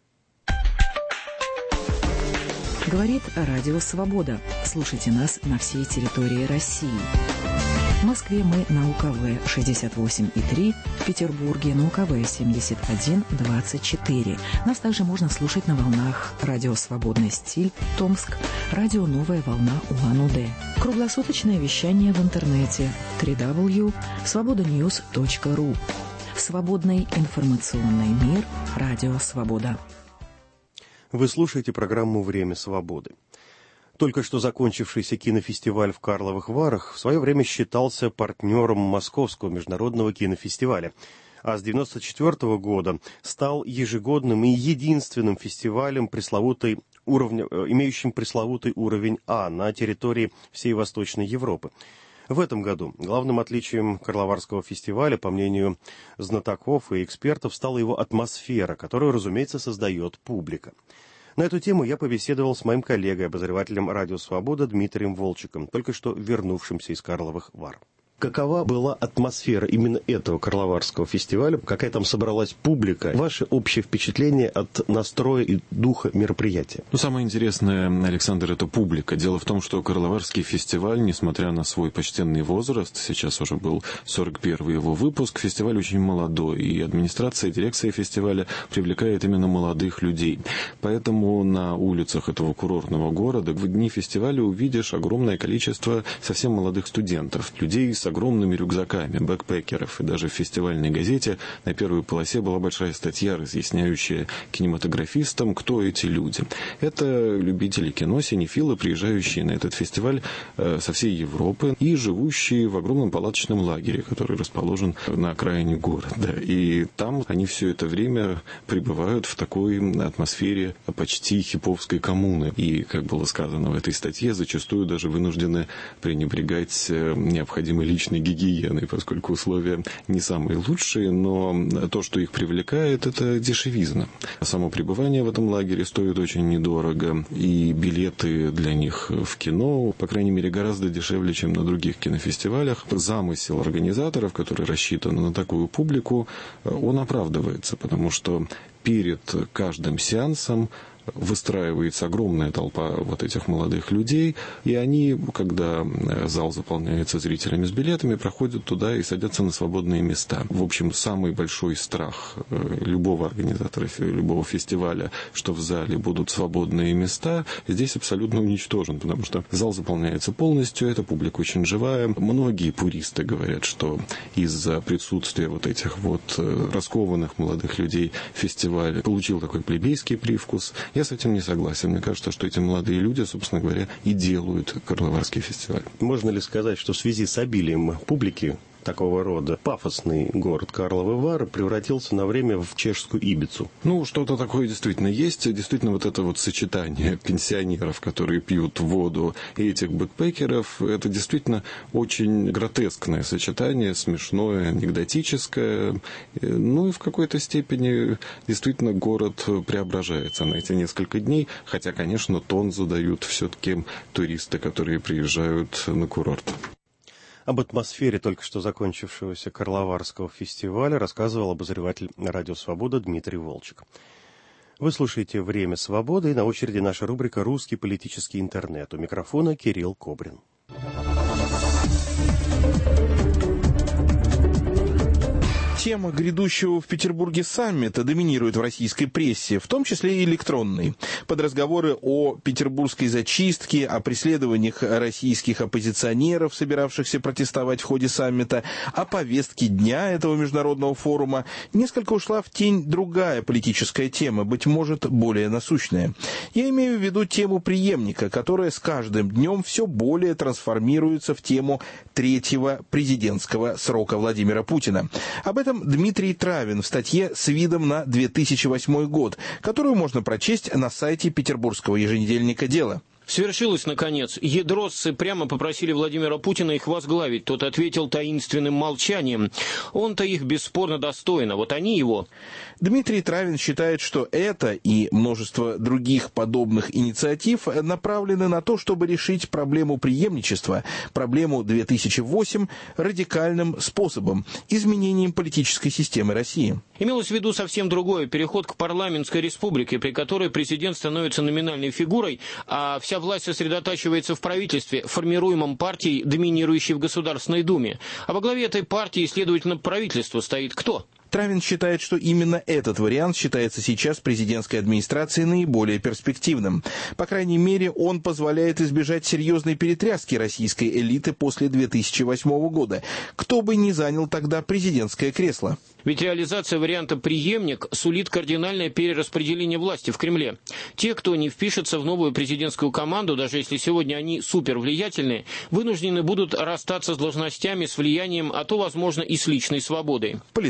Говорит Радио «Свобода». Слушайте нас на всей территории России. В Москве мы на УКВ 68,3, в Петербурге на УКВ 71,24. Нас также можно слушать на волнах радио «Свободный стиль» Томск, радио «Новая волна» Улан-Удэ. Круглосуточное вещание в интернете www.svobodanews.ru. Свободный информационный мир. Радио «Свобода». Вы слушаете программу «Время свободы». Только что закончившийся кинофестиваль в Карловых Варах в свое время считался партнером Московского международного кинофестиваля, а с 1994 года стал ежегодным и единственным фестивалем, имеющим пресловутый уровень А на территории всей Восточной Европы. В этом году главным отличием Карловарского фестиваля, по мнению знатоков и экспертов, стала его атмосфера, которую, разумеется, создает публика. На эту тему я побеседовал с моим коллегой, обозревателем «Радио Свобода» Дмитрием Волчиком, только что вернувшимся из Карловых Вар. Какова была атмосфера именно этого Карловарского фестиваля? Какая там собралась публика? Ваше общее впечатление от настроя и духа мероприятия? Самое интересное, Александр, это публика. Дело в том, что Карловарский фестиваль, несмотря на свой почтенный возраст, сейчас уже был 41-й его выпуск, фестиваль очень молодой, и администрация и дирекция фестиваля привлекает именно молодых людей. Поэтому на улицах этого курортного города в дни фестиваля увидишь огромное количество совсем молодых студентов, людей с огромными рюкзаками, бэкпекеров. И даже в фестивальной газете на первой полосе была большая статья, разъясняющая кинематографистам, кто эти люди. Это любители кино, синефилы, приезжающие на этот фестиваль со всей Европы и живущие в огромном палаточном лагере, который расположен на окраине города. И там они все это время пребывают в такой атмосфере почти хиповской коммуны. И, как было сказано в этой статье, зачастую даже вынуждены пренебрегать необходимой личной гигиеной, поскольку условия не самые лучшие, но то, что их привлекает, это дешевизна. Само пребывание в этом лагере стоит очень недорого, и билеты для них в кино, по крайней мере, гораздо дешевле, чем на других кинофестивалях. Замысел организаторов, который рассчитан на такую публику, он оправдывается, потому что перед каждым сеансом выстраивается огромная толпа вот этих молодых людей, и они, когда зал заполняется зрителями с билетами, проходят туда и садятся на свободные места. В общем, самый большой страх любого организатора, любого фестиваля, что в зале будут свободные места, здесь абсолютно уничтожен, потому что зал заполняется полностью, эта публика очень живая. Многие пуристы говорят, что из-за присутствия вот этих вот раскованных молодых людей фестиваль получил такой плебейский привкус. Я с этим не согласен. Мне кажется, что эти молодые люди, собственно говоря, и делают Карловарский фестиваль. Можно ли сказать, что в связи с обилием публики такого рода пафосный город Карловы Вары превратился на время в чешскую Ибицу? Что-то такое действительно есть. Действительно, вот это вот сочетание пенсионеров, которые пьют воду, и этих бэкпекеров, это действительно очень гротескное сочетание, смешное, анекдотическое. И в какой-то степени действительно город преображается на эти несколько дней, хотя, конечно, тон задают все-таки туристы, которые приезжают на курорт. Об атмосфере только что закончившегося Карловарского фестиваля рассказывал обозреватель «Радио Свобода» Дмитрий Волчик. Вы слушаете «Время свободы», и на очереди наша рубрика «Русский политический интернет». У микрофона Кирилл Кобрин. Тема грядущего в Петербурге саммита доминирует в российской прессе, в том числе и электронной. Под разговоры о петербургской зачистке, о преследованиях российских оппозиционеров, собиравшихся протестовать в ходе саммита, о повестке дня этого международного форума, несколько ушла в тень другая политическая тема, быть может, более насущная. Я имею в виду тему преемника, которая с каждым днем все более трансформируется в тему третьего президентского срока Владимира Путина. Об этом Дмитрий Травин в статье с видом на 2008 год, которую можно прочесть на сайте петербургского еженедельника «Дело». Свершилось, наконец. Ядросцы прямо попросили Владимира Путина их возглавить. Тот ответил таинственным молчанием. Он-то их бесспорно достоин, а вот они его. Дмитрий Травин считает, что это и множество других подобных инициатив направлены на то, чтобы решить проблему преемничества, проблему 2008 радикальным способом, изменением политической системы России. Имелось в виду совсем другое. Переход к парламентской республике, при которой президент становится номинальной фигурой, а вся власть сосредотачивается в правительстве, формируемом партией, доминирующей в Государственной Думе. А во главе этой партии, следовательно, правительства стоит кто? Травин считает, что именно этот вариант считается сейчас президентской администрацией наиболее перспективным. По крайней мере, он позволяет избежать серьезной перетряски российской элиты после 2008 года. Кто бы ни занял тогда президентское кресло. Ведь реализация варианта «преемник» сулит кардинальное перераспределение власти в Кремле. Те, кто не впишется в новую президентскую команду, даже если сегодня они супервлиятельные, вынуждены будут расстаться с должностями, с влиянием, а то, возможно, и с личной свободой. Политолог и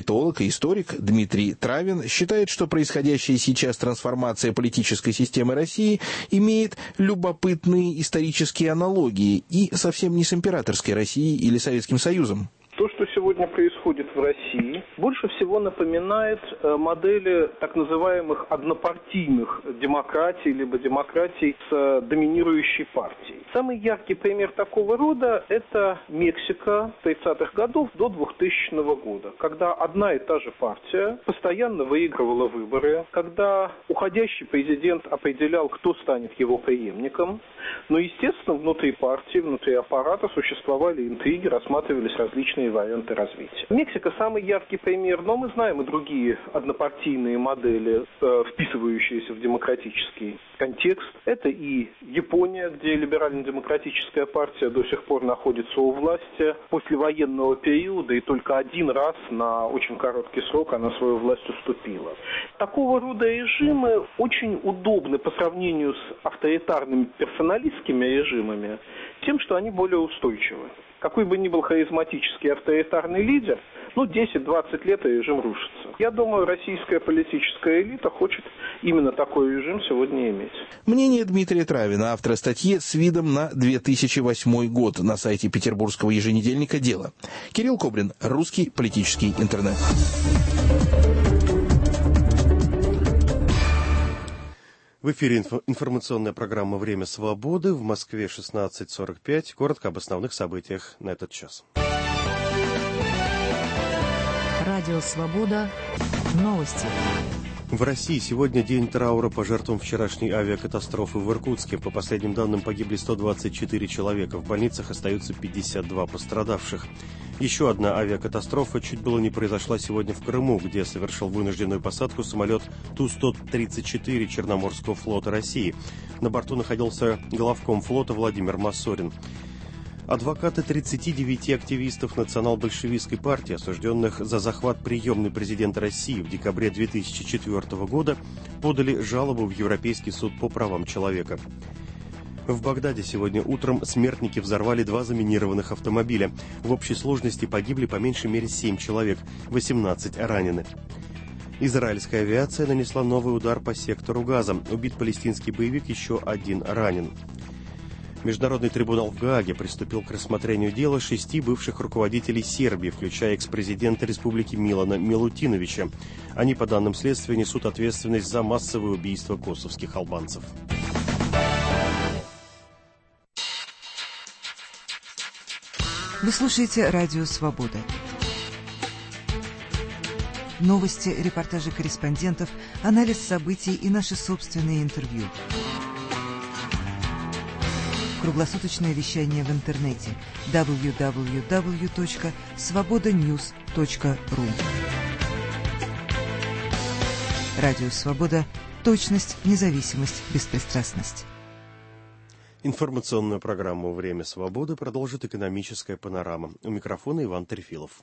историк Дмитрий Травин считает, что происходящая сейчас трансформация политической системы России имеет любопытные исторические аналогии и совсем не с императорской Россией или Советским Союзом. То, что сегодня происходит в России, больше всего напоминает модели так называемых однопартийных демократий, либо демократий с доминирующей партией. Самый яркий пример такого рода – это Мексика 30-х годов до 2000 года, когда одна и та же партия постоянно выигрывала выборы, когда уходящий президент определял, кто станет его преемником, но, естественно, внутри партии, внутри аппарата существовали интриги, рассматривались различные варианты развития. Мексика самый яркий пример, но мы знаем и другие однопартийные модели, вписывающиеся в демократический контекст. Это и Япония, где либерально-демократическая партия до сих пор находится у власти. После военного периода и только один раз на очень короткий срок она свою власть уступила. Такого рода режимы очень удобны по сравнению с авторитарными персоналистскими режимами тем, что они более устойчивы. Какой бы ни был харизматический авторитарный лидер, 10-20 лет и режим рушится. Я думаю, российская политическая элита хочет именно такой режим сегодня иметь. Мнение Дмитрия Травина, автора статьи с видом на 2008 год на сайте петербургского еженедельника «Дело». Кирилл Кобрин, русский политический интернет. В эфире информационная программа «Время свободы». В Москве 16:45. Коротко об основных событиях на этот час. Радио «Свобода». Новости. В России сегодня день траура по жертвам вчерашней авиакатастрофы в Иркутске. По последним данным, погибли 124 человека. В больницах остаются 52 пострадавших. Еще одна авиакатастрофа чуть было не произошла сегодня в Крыму, где совершил вынужденную посадку самолет Ту-134 Черноморского флота России. На борту находился главком флота Владимир Масорин. Адвокаты 39 активистов национал-большевистской партии, осужденных за захват приемной президента России в декабре 2004 года, подали жалобу в Европейский суд по правам человека. В Багдаде сегодня утром смертники взорвали 2 заминированных автомобиля. В общей сложности погибли по меньшей мере 7 человек, 18 ранены. Израильская авиация нанесла новый удар по сектору Газа. Убит палестинский боевик, еще 1 ранен. Международный трибунал в Гааге приступил к рассмотрению дела 6 бывших руководителей Сербии, включая экс-президента республики Милана Милутиновича. Они, по данным следствия, несут ответственность за массовое убийство косовских албанцев. Вы слушаете «Радио Свобода». Новости, репортажи корреспондентов, анализ событий и наши собственные интервью. Круглосуточное вещание в интернете www.svobodanews.ru. Радио «Свобода». Точность, независимость, беспристрастность. Информационную программу «Время свободы» продолжит экономическая панорама. У микрофона Иван Трефилов.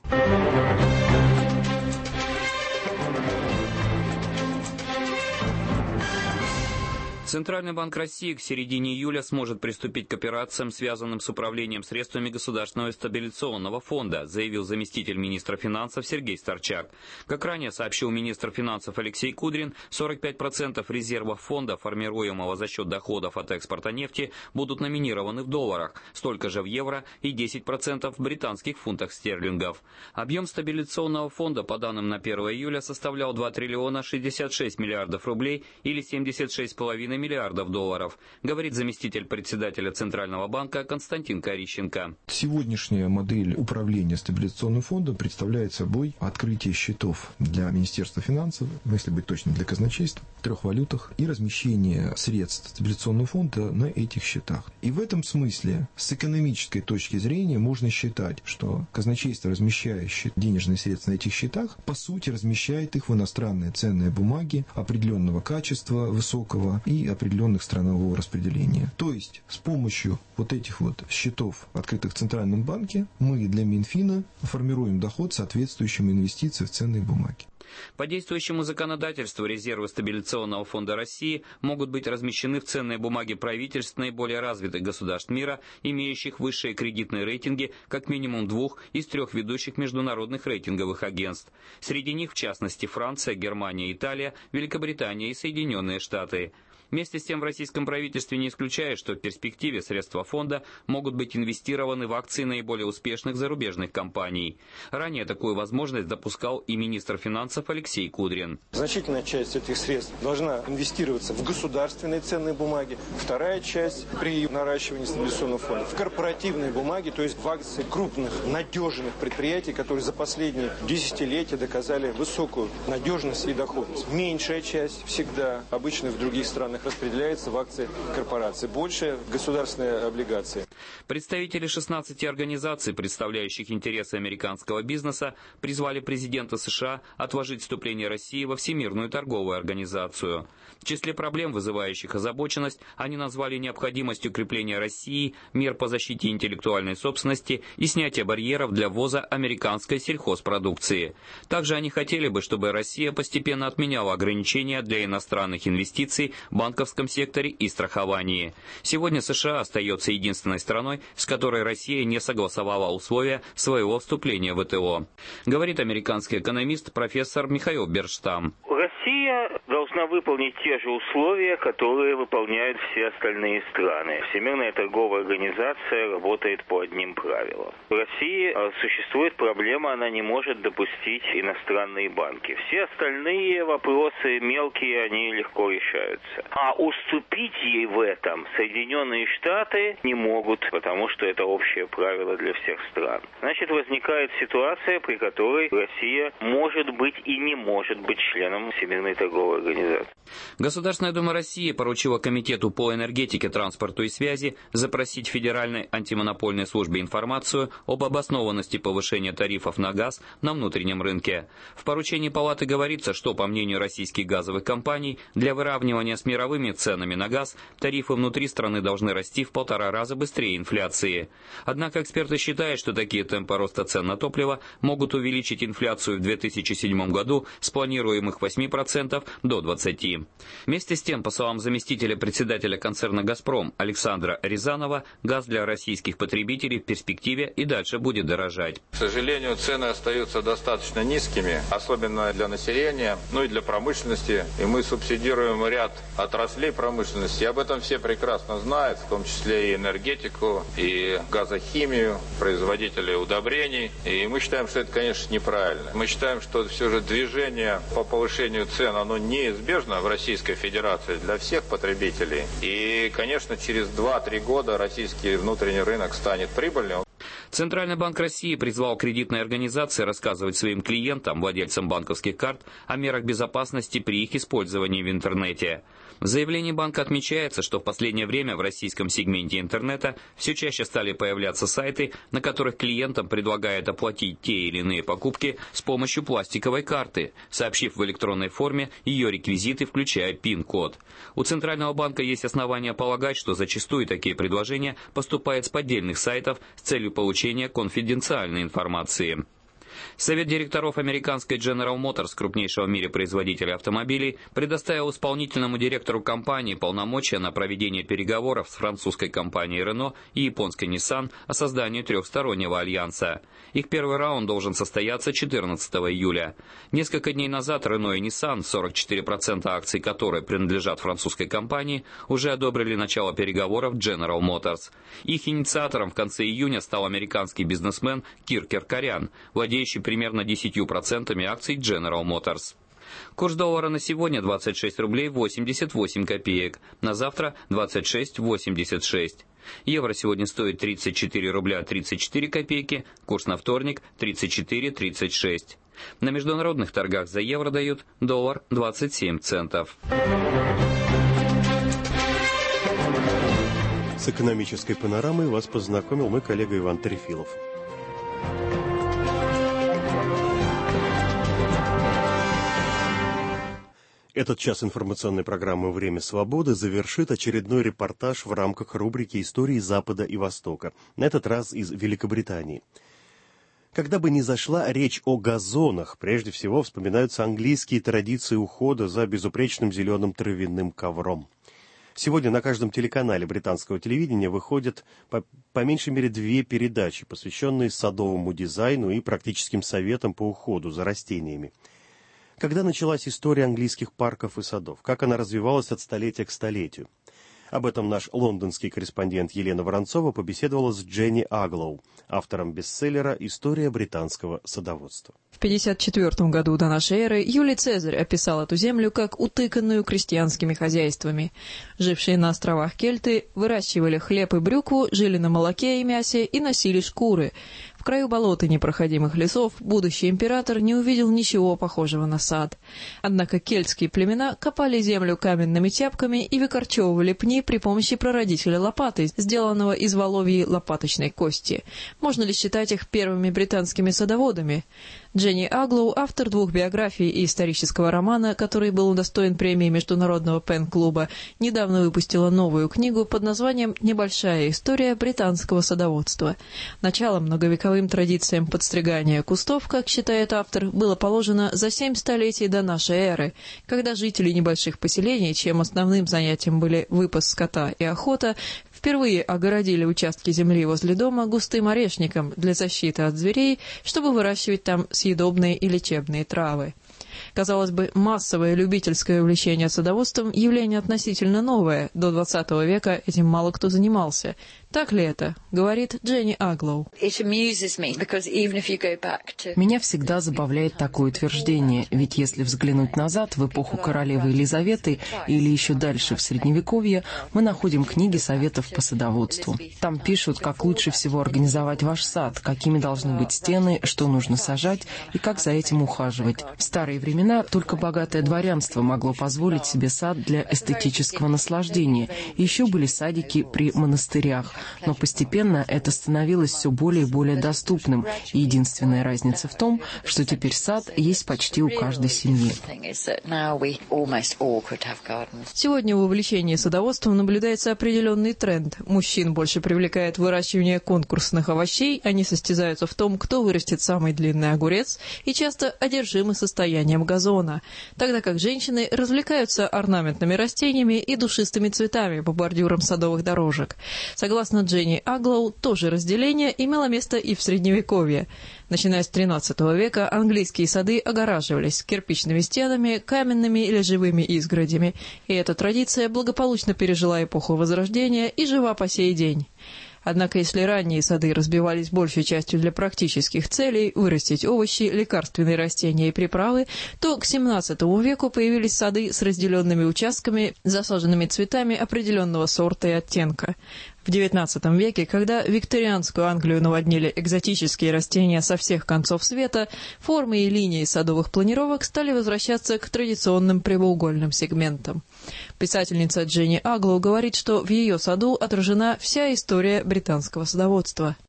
Центральный банк России к середине июля сможет приступить к операциям, связанным с управлением средствами Государственного стабилизационного фонда, заявил заместитель министра финансов Сергей Старчак. Как ранее сообщил министр финансов Алексей Кудрин, 45% резервов фонда, формируемого за счет доходов от экспорта нефти, будут номинированы в долларах, столько же в евро и 10% в британских фунтах стерлингов. Объем стабилизационного фонда, по данным на 1 июля, составлял 2 триллиона 66 миллиардов рублей или 76,5 миллиардов долларов, говорит заместитель председателя Центрального банка Константин Корищенко. Сегодняшняя модель управления стабилизационным фондом представляет собой открытие счетов для Министерства финансов, если быть точным, для казначейства, в 3 валютах и размещение средств стабилизационного фонда на этих счетах. И в этом смысле, с экономической точки зрения, можно считать, что казначейство, размещающее денежные средства на этих счетах, по сути размещает их в иностранные ценные бумаги определенного качества, высокого и определенных странового распределения. То есть с помощью вот этих вот счетов, открытых в Центральном банке, мы для Минфина формируем доход, соответствующим инвестициям в ценные бумаги. По действующему законодательству резервы Стабилизационного фонда России могут быть размещены в ценные бумаги правительств наиболее развитых государств мира, имеющих высшие кредитные рейтинги как минимум 2 из 3 ведущих международных рейтинговых агентств. Среди них, в частности, Франция, Германия, Италия, Великобритания и Соединенные Штаты. Вместе с тем в российском правительстве не исключают, что в перспективе средства фонда могут быть инвестированы в акции наиболее успешных зарубежных компаний. Ранее такую возможность допускал и министр финансов Алексей Кудрин. Значительная часть этих средств должна инвестироваться в государственные ценные бумаги. Вторая часть при наращивании стабилизационного фонда в корпоративные бумаги, то есть в акции крупных, надежных предприятий, которые за последние десятилетия доказали высокую надежность и доходность. Меньшая часть всегда, обычно в других странах, распределяется в акции корпораций. Больше государственные облигации. Представители 16 организаций, представляющих интересы американского бизнеса, призвали президента США отложить вступление России во Всемирную торговую организацию. В числе проблем, вызывающих озабоченность, они назвали необходимость укрепления России, мер по защите интеллектуальной собственности и снятия барьеров для ввоза американской сельхозпродукции. Также они хотели бы, чтобы Россия постепенно отменяла ограничения для иностранных инвестиций в банковском секторе и страховании. Сегодня США остается единственной страной, с которой Россия не согласовала условия своего вступления в ВТО. Говорит американский экономист профессор Михаил Берштам. Россия должна выполнить те же условия, которые выполняют все остальные страны. Всемирная торговая организация работает по одним правилам. В России существует проблема, она не может допустить иностранные банки. Все остальные вопросы мелкие, они легко решаются. А уступить ей в этом Соединенные Штаты не могут, потому что это общее правило для всех стран. Значит, возникает ситуация, при которой Россия может быть и не может быть членом Всемирной торговой организации. Государственная Дума России поручила Комитету по энергетике, транспорту и связи запросить Федеральной антимонопольной службе информацию об обоснованности повышения тарифов на газ на внутреннем рынке. В поручении Палаты говорится, что, по мнению российских газовых компаний, для выравнивания с мировыми ценами на газ тарифы внутри страны должны расти в 1,5 раза быстрее инфляции. Однако эксперты считают, что такие темпы роста цен на топливо могут увеличить инфляцию в 2007 году с планируемых 8% до 20%. Вместе с тем, по словам заместителя председателя концерна «Газпром» Александра Рязанова, газ для российских потребителей в перспективе и дальше будет дорожать. К сожалению, цены остаются достаточно низкими, особенно для населения, ну и для промышленности. И мы субсидируем ряд отраслей промышленности. И об этом все прекрасно знают, в том числе и энергетику, и газохимию, производителей удобрений. И мы считаем, что это, конечно, неправильно. Мы считаем, что все же движение по повышению цен, оно неизбежно в Российской Федерации для всех потребителей. И, конечно, через 2-3 года российский внутренний рынок станет прибыльным. Центральный банк России призвал кредитные организации рассказывать своим клиентам, владельцам банковских карт, о мерах безопасности при их использовании в интернете. В заявлении банка отмечается, что в последнее время в российском сегменте интернета все чаще стали появляться сайты, на которых клиентам предлагают оплатить те или иные покупки с помощью пластиковой карты, сообщив в электронной форме ее реквизиты, включая PIN-код. У Центрального банка есть основания полагать, что зачастую такие предложения поступают с поддельных сайтов с целью получения конфиденциальной информации. Совет директоров американской General Motors, крупнейшего в мире производителя автомобилей, предоставил исполнительному директору компании полномочия на проведение переговоров с французской компанией Renault и японской Nissan о создании трехстороннего альянса. Их первый раунд должен состояться 14 июля. Несколько дней назад Renault и Nissan, 44% акций которой принадлежат французской компании, уже одобрили начало переговоров General Motors. Их инициатором в конце июня стал американский бизнесмен Кир Керкорян, владеющий примерно 10% акций General Motors. Курс доллара на сегодня 26 рублей 88 копеек, на завтра 26,86. Евро сегодня стоит 34 рубля 34 копейки, курс на вторник 34,36. На международных торгах за евро дают доллар 27 центов. С экономической панорамой вас познакомил мой коллега Иван Трефилов. Этот час информационной программы «Время свободы» завершит очередной репортаж в рамках рубрики «Истории Запада и Востока», на этот раз из Великобритании. Когда бы ни зашла речь о газонах, прежде всего вспоминаются английские традиции ухода за безупречным зеленым травяным ковром. Сегодня на каждом телеканале британского телевидения выходят по меньшей мере 2 передачи, посвященные садовому дизайну и практическим советам по уходу за растениями. Когда началась история английских парков и садов? Как она развивалась от столетия к столетию? Об этом наш лондонский корреспондент Елена Воронцова побеседовала с Дженни Аглоу, автором бестселлера «История британского садоводства». В 1954 году до нашей эры Юлий Цезарь описал эту землю как утыканную крестьянскими хозяйствами. Жившие на островах кельты выращивали хлеб и брюкву, жили на молоке и мясе и носили шкуры. В краю болот и непроходимых лесов будущий император не увидел ничего похожего на сад. Однако кельтские племена копали землю каменными тяпками и выкорчевывали пни при помощи прародителя лопаты, сделанного из воловьей лопаточной кости. Можно ли считать их первыми британскими садоводами? Дженни Аглоу, автор 2 биографий и исторического романа, который был удостоен премии Международного пен-клуба, недавно выпустила новую книгу под названием «Небольшая история британского садоводства». Начало многовековым традициям подстригания кустов, как считает автор, было положено за 7 столетий до нашей эры, когда жители небольших поселений, чьим основным занятием были выпас скота и охота, впервые огородили участки земли возле дома густым орешником для защиты от зверей, чтобы выращивать там съедобные и лечебные травы. Казалось бы, массовое любительское увлечение садоводством – явление относительно новое. До 20 века этим мало кто занимался. Так ли это? Говорит Дженни Аглоу. Меня всегда забавляет такое утверждение, ведь если взглянуть назад, в эпоху королевы Елизаветы или еще дальше в Средневековье, мы находим книги советов по садоводству. Там пишут, как лучше всего организовать ваш сад, какими должны быть стены, что нужно сажать и как за этим ухаживать. В старые времена только богатое дворянство могло позволить себе сад для эстетического наслаждения. И еще были садики при монастырях. Но постепенно это становилось все более и более доступным. И единственная разница в том, что теперь сад есть почти у каждой семьи. Сегодня в увлечении садоводством наблюдается определенный тренд. Мужчин больше привлекает выращивание конкурсных овощей, они состязаются в том, кто вырастет самый длинный огурец, и часто одержимы состоянием газона, тогда как женщины развлекаются орнаментными растениями и душистыми цветами по бордюрам садовых дорожек. Согласно Дженни Аглоу, тоже разделение имело место и в Средневековье. Начиная с XIII века английские сады огораживались кирпичными стенами, каменными или живыми изгородями, и эта традиция благополучно пережила эпоху Возрождения и жива по сей день. Однако, если ранние сады разбивались большей частью для практических целей – вырастить овощи, лекарственные растения и приправы, то к XVII веку появились сады с разделенными участками, засаженными цветами определенного сорта и оттенка. В XIX веке, когда викторианскую Англию наводнили экзотические растения со всех концов света, формы и линии садовых планировок стали возвращаться к традиционным прямоугольным сегментам. Писательница Дженни Аглоу говорит, что в ее саду отражена вся история британского садоводства.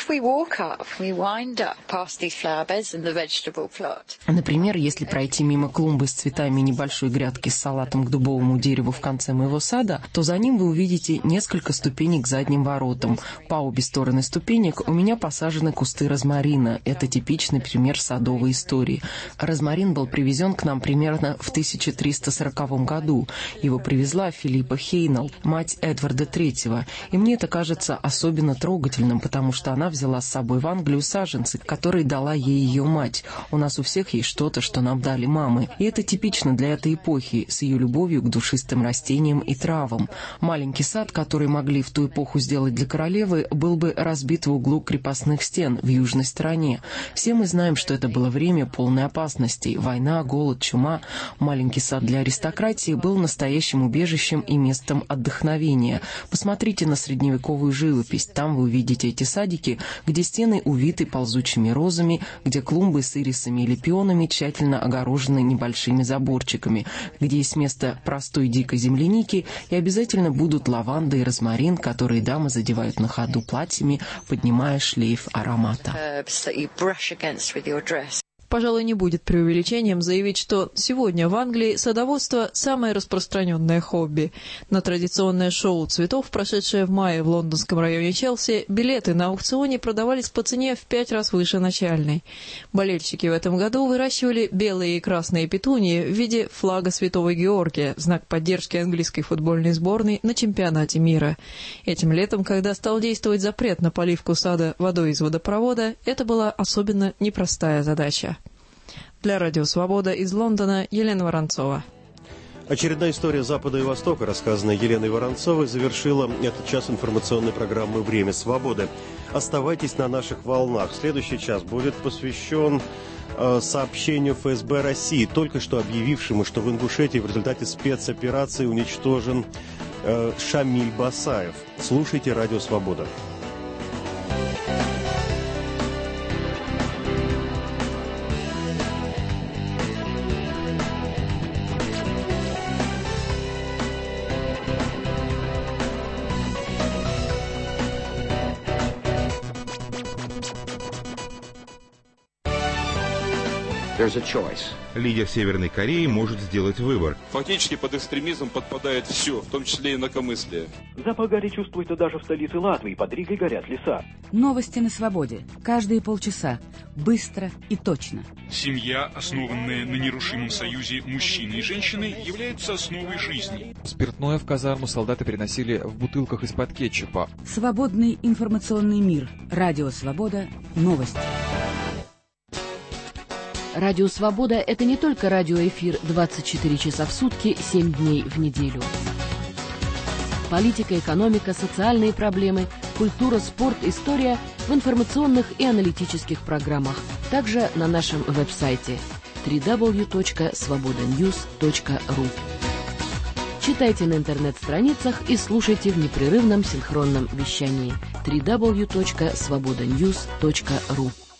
Например, если пройти мимо клумбы с цветами и небольшой грядки с салатом к дубовому дереву в конце моего сада, то за ним вы увидите несколько ступенек к задним воротам. По обе стороны ступенек у меня посажены кусты розмарина. Это типичный пример садовой истории. Розмарин был привезен к нам примерно в 1340 году. Его привезла Филиппа Хейнелл, мать Эдварда III. И мне это кажется особенно трогательным, потому что она взяла с собой в Англию саженцы, которые дала ей ее мать. У нас у всех есть что-то, что нам дали мамы. И это типично для этой эпохи, с ее любовью к душистым растениям и травам. Маленький сад, который могли в ту эпоху сделать для королевы, был бы разбит в углу крепостных стен в южной стороне. Все мы знаем, что это было время полной опасностей. Война, голод, чума. Маленький сад для аристократии был настоящим убежищем и местом отдохновения. Посмотрите на средневековую живопись. Там вы увидите эти садики, где стены увиты ползучими розами, где клумбы с ирисами или пионами тщательно огорожены небольшими заборчиками, где есть место простой дикой земляники и обязательно будут лаванда и розмарин, которые дамы задевают на ходу платьями, поднимая шлейф аромата. Пожалуй, не будет преувеличением заявить, что сегодня в Англии садоводство – самое распространенное хобби. На традиционное шоу цветов, прошедшее в мае в лондонском районе Челси, билеты на аукционе продавались по цене в 5 раз выше начальной. Болельщики в этом году выращивали белые и красные петунии в виде флага Святого Георгия, знак поддержки английской футбольной сборной на чемпионате мира. Этим летом, когда стал действовать запрет на поливку сада водой из водопровода, это была особенно непростая задача. Для Радио Свобода из Лондона Елена Воронцова. Очередная история Запада и Востока, рассказанная Еленой Воронцовой, завершила этот час информационной программы «Время свободы». Оставайтесь на наших волнах. Следующий час будет посвящен сообщению ФСБ России, только что объявившему, что в Ингушетии в результате спецоперации уничтожен Шамиль Басаев. Слушайте Радио Свобода. Лидер Северной Кореи может сделать выбор. Фактически под экстремизм подпадает все, в том числе и инакомыслие. Запах гари чувствуется даже в столице Латвии, под Ригой горят леса. Новости на свободе. Каждые полчаса. Быстро и точно. Семья, основанная на нерушимом союзе мужчины и женщины, является основой жизни. Спиртное в казарму солдаты переносили в бутылках из-под кетчупа. Свободный информационный мир. Радио Свобода. Новости. Радио «Свобода» — это не только радиоэфир 24 часа в сутки, 7 дней в неделю. Политика, экономика, социальные проблемы, культура, спорт, история в информационных и аналитических программах. Также на нашем веб-сайте www.svobodanews.ru. Читайте на интернет-страницах и слушайте в непрерывном синхронном вещании www.svobodanews.ru.